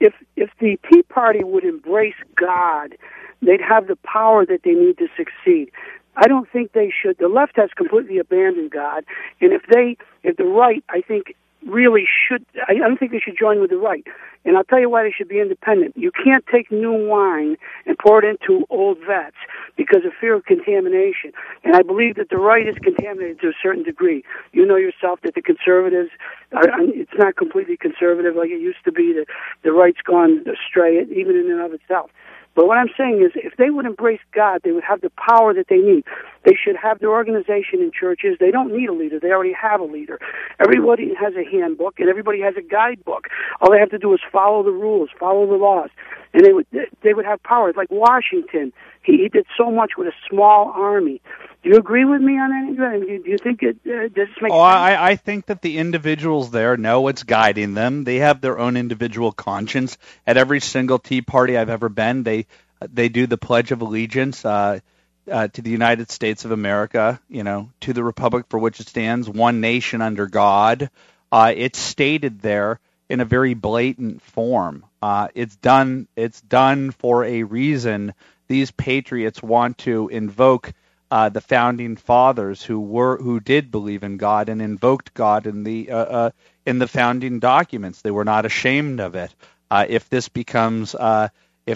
if the Tea Party would embrace God, they'd have the power that they need to succeed. I don't think they should. The left has completely abandoned God, and if the right, I think, really should, I don't think they should join with the right. And I'll tell you why they should be independent. You can't take new wine and pour it into old vats because of fear of contamination. And I believe that the right is contaminated to a certain degree. You know yourself that the conservatives, it's not completely conservative like it used to be. The right's gone astray, even in and of itself. But what I'm saying is, if they would embrace God, they would have the power that they need. They should have their organization in churches. They don't need a leader. They already have a leader. Everybody has a handbook, and everybody has a guidebook. All they have to do is follow the rules, follow the laws, and they would have power. It's like Washington. He did so much with a small army. Do you agree with me on anything? Do you think it does this make sense? I think that the individuals there know what's guiding them. They have their own individual conscience. At every single Tea Party I've ever been, they do the Pledge of Allegiance to the United States of America, to the republic for which it stands, one nation under God. It's stated there in a very blatant form. It's done for a reason. These patriots want to invoke the founding fathers who did believe in God and invoked God in the founding documents. They were not ashamed of it. If this becomes a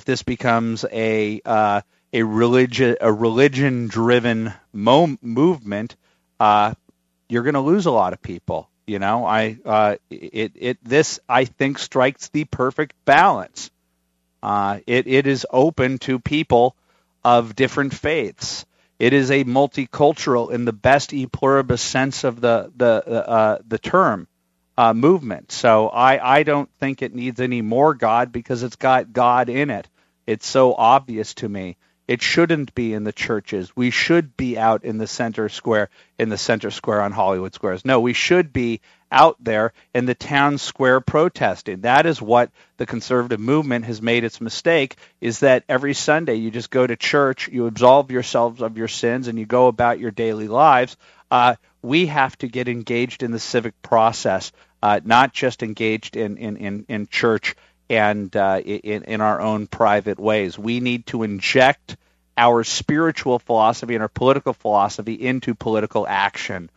religion-driven movement, you're going to lose a lot of people. This I think strikes the perfect balance. It is open to people of different faiths. It is a multicultural, in the best e pluribus sense of the term, movement. So I don't think it needs any more God because it's got God in it. It's so obvious to me. It shouldn't be in the churches. We should be out in the center square on Hollywood Squares. No, we should be out there in the town square protesting. That is what the conservative movement has made its mistake, is that every Sunday you just go to church, you absolve yourselves of your sins, and you go about your daily lives. We have to get engaged in the civic process, not just engaged in church and in our own private ways. We need to inject our spiritual philosophy and our political philosophy into political action.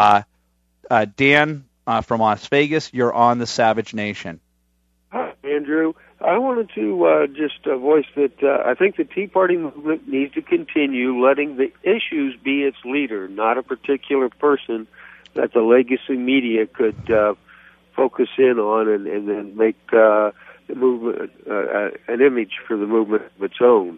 Dan from Las Vegas, you're on the Savage Nation. Hi, Andrew. I wanted to just voice that I think the Tea Party movement needs to continue letting the issues be its leader, not a particular person that the legacy media could focus in on and then make the movement an image for the movement of its own.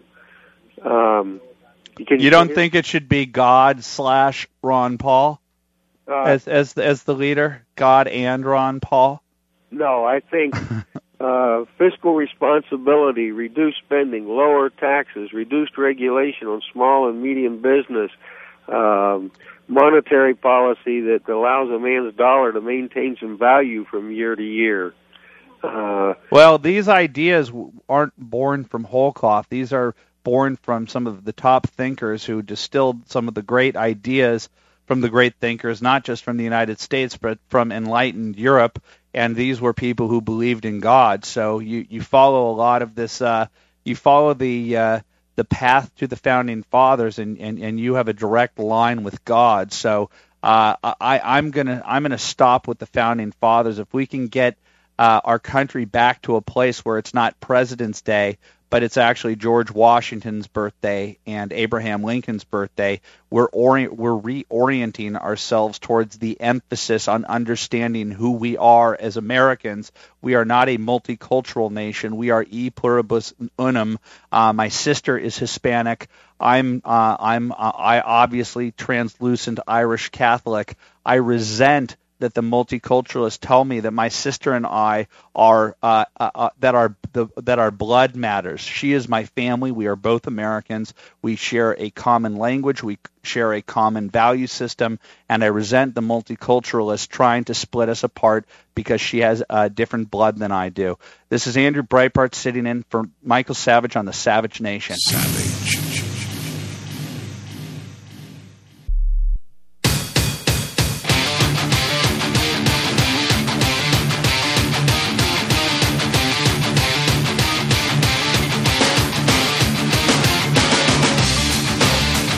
You don't think it should be God/Ron Paul as the leader? God and Ron Paul? No, I think fiscal responsibility, reduced spending, lower taxes, reduced regulation on small and medium business, monetary policy that allows a man's dollar to maintain some value from year to year. Well, these ideas aren't born from whole cloth. These are born from some of the top thinkers who distilled some of the great ideas from the great thinkers, not just from the United States, but from enlightened Europe. And these were people who believed in God. So you follow a lot of this. You follow the path to the founding fathers, and you have a direct line with God. So I'm gonna stop with the founding fathers. If we can get our country back to a place where it's not President's Day, but it's actually George Washington's birthday and Abraham Lincoln's birthday, we're reorienting ourselves towards the emphasis on understanding who we are as Americans. We are not a multicultural nation. We are e pluribus unum. My sister is Hispanic. I'm obviously translucent Irish Catholic. I resent that the multiculturalists tell me that my sister and I are that our blood matters. She is my family. We are both Americans. We share a common language. We share a common value system. And I resent the multiculturalists trying to split us apart because she has different blood than I do. This is Andrew Breitbart sitting in for Michael Savage on the Savage Nation. Savage.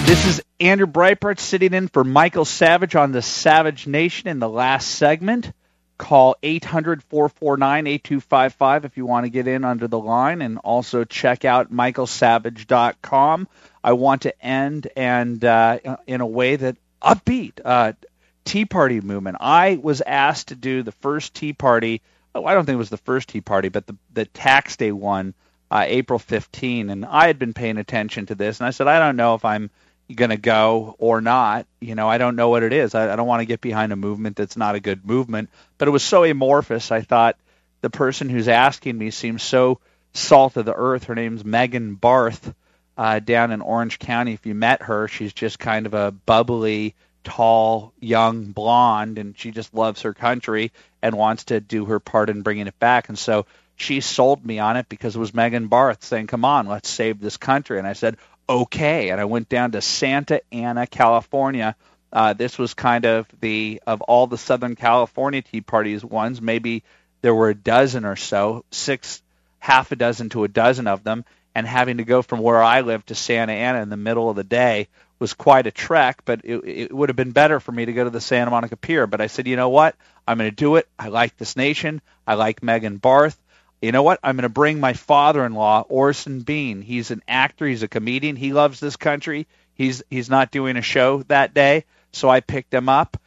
This is Andrew Breitbart sitting in for Michael Savage on the Savage Nation in the last segment. Call 800-449-8255 if you want to get in under the line, and also check out michaelsavage.com. I want to end and in a way that upbeat. Tea Party movement. I was asked to do the first Tea Party. I don't think it was the first Tea Party, but the tax day one, April 15. And I had been paying attention to this, and I said, I don't know if I'm going to go or not. I don't know what it is. I don't want to get behind a movement that's not a good movement. But it was so amorphous, I thought the person who's asking me seems so salt of the earth. Her name's Megan Barth, down in Orange County. If you met her, she's just kind of a bubbly, tall, young blonde, and she just loves her country and wants to do her part in bringing it back. And so she sold me on it because it was Megan Barth saying, come on, let's save this country. And I said, okay. And I went down to Santa Ana, California. This was kind of of all the Southern California Tea Parties ones, maybe there were a dozen or so, half a dozen to a dozen of them. And having to go from where I live to Santa Ana in the middle of the day was quite a trek, but it would have been better for me to go to the Santa Monica Pier. But I said, you know what? I'm going to do it. I like this nation. I like Megan Barth. You know what? I'm going to bring my father-in-law, Orson Bean. He's an actor. He's a comedian. He loves this country. He's not doing a show that day, so I picked him up.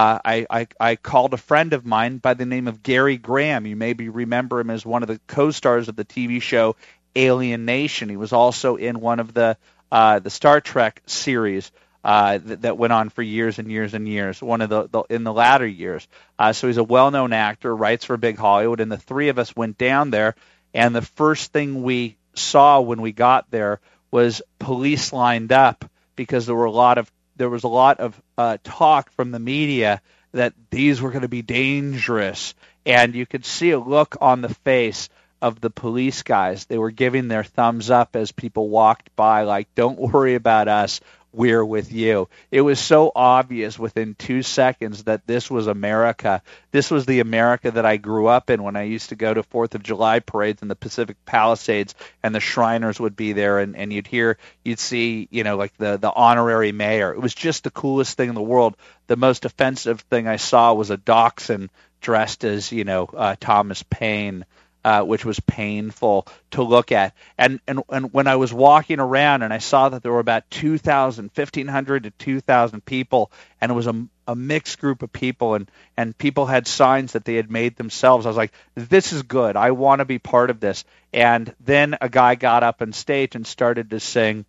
I called a friend of mine by the name of Gary Graham. You maybe remember him as one of the co-stars of the TV show Alien Nation. He was also in one of the Star Trek series that went on for years and years and years, one of the in the latter years. So he's a well-known actor, writes for Big Hollywood, and the three of us went down there, and the first thing we saw when we got there was police lined up because there was a lot of talk from the media that these were going to be dangerous, and you could see a look on the face of the police guys. They were giving their thumbs up as people walked by, like, don't worry about us, we're with you. It was so obvious within 2 seconds that this was America. This was the America that I grew up in when I used to go to 4th of July parades in the Pacific Palisades, and the Shriners would be there, and you'd see, like the honorary mayor. It was just the coolest thing in the world. The most offensive thing I saw was a dachshund dressed as, Thomas Paine, which was painful to look at. And when I was walking around and I saw that there were about 1,500 to 2,000 people, and it was a mixed group of people, and people had signs that they had made themselves, I was like, this is good. I want to be part of this. And then a guy got up on stage and started to sing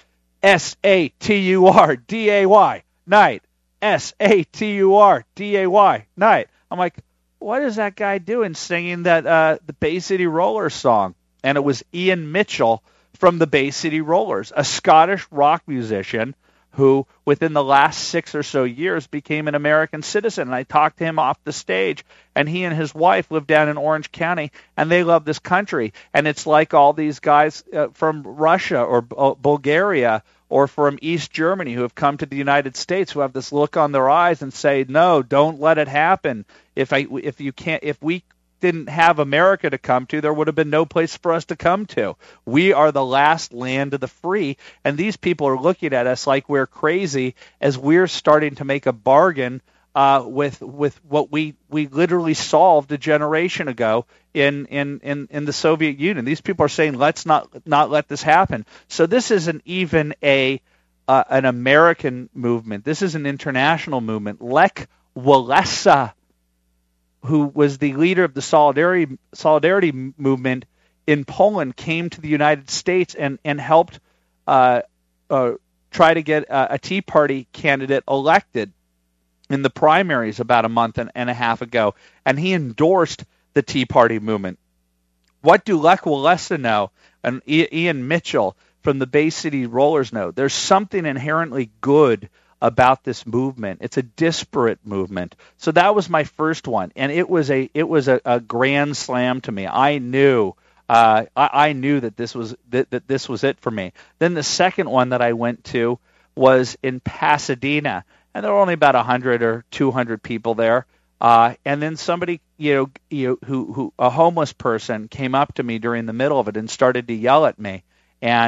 S-A-T-U-R-D-A-Y, night. S-A-T-U-R-D-A-Y, night. I'm like, what is that guy doing singing that the Bay City Rollers song? And it was Ian Mitchell from the Bay City Rollers, a Scottish rock musician who within the last 6 or so years became an American citizen. And I talked to him off the stage, and he and his wife live down in Orange County, and they love this country. And it's like all these guys from Russia or Bulgaria or from East Germany who have come to the United States, who have this look on their eyes and say, no, don't let it happen. If we didn't have America to come to, there would have been no place for us to come to. We are the last land of the free, and these people are looking at us like we're crazy as we're starting to make a bargain with what we literally solved a generation ago in the Soviet Union. These people are saying, let's not let this happen. So this isn't even an American movement. This is an international movement. Lech Walesa, who was the leader of the Solidarity movement in Poland, came to the United States and helped try to get a Tea Party candidate elected in the primaries about a month and a half ago, and he endorsed the Tea Party movement. What do Lech Walesa know and Ian Mitchell from the Bay City Rollers know? There's something inherently good about this movement. It's a disparate movement. So that was my first one, and it was a grand slam to me. I knew that this was it for me. Then the second one that I went to was in Pasadena, and there were only about 100 or 200 people there. And then somebody, who a homeless person came up to me during the middle of it and started to yell at me. And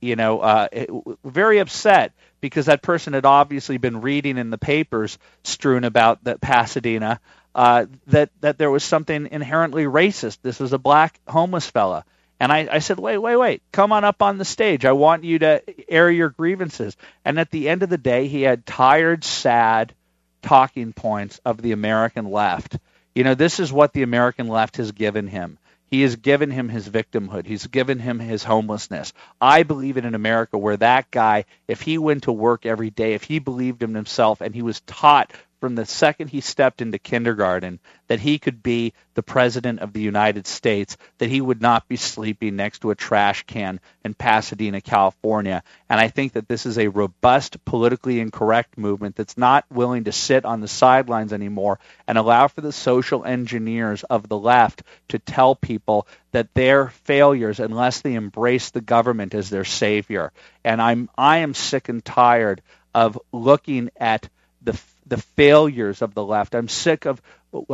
very upset because that person had obviously been reading in the papers strewn about that Pasadena that there was something inherently racist. This was a black homeless fella. And I said, wait, come on up on the stage. I want you to air your grievances. And at the end of the day, he had tired, sad talking points of the American left. This is what the American left has given him. He has given him his victimhood. He's given him his homelessness. I believe in an America where that guy, if he went to work every day, if he believed in himself and he was taught from the second he stepped into kindergarten that he could be the president of the United States, that he would not be sleeping next to a trash can in Pasadena, California. And I think that this is a robust, politically incorrect movement that's not willing to sit on the sidelines anymore and allow for the social engineers of the left to tell people that they're failures unless they embrace the government as their savior. And I am sick and tired of looking at the failures of the left. I'm sick of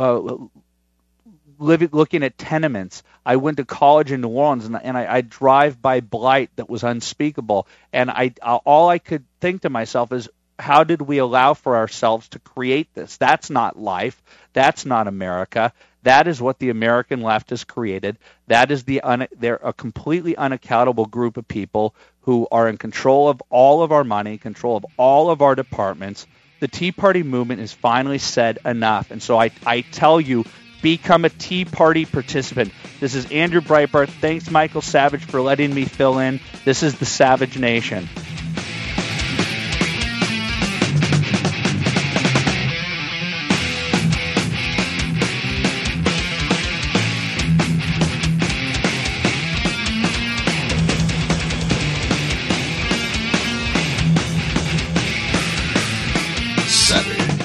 looking at tenements. I went to college in New Orleans, and I drive by blight that was unspeakable. And all I could think to myself is, how did we allow for ourselves to create this? That's not life. That's not America. That is what the American left has created. That is they're a completely unaccountable group of people who are in control of all of our money, control of all of our departments. The Tea Party movement has finally said enough. And so I tell you, become a Tea Party participant. This is Andrew Breitbart. Thanks, Michael Savage, for letting me fill in. This is the Savage Nation.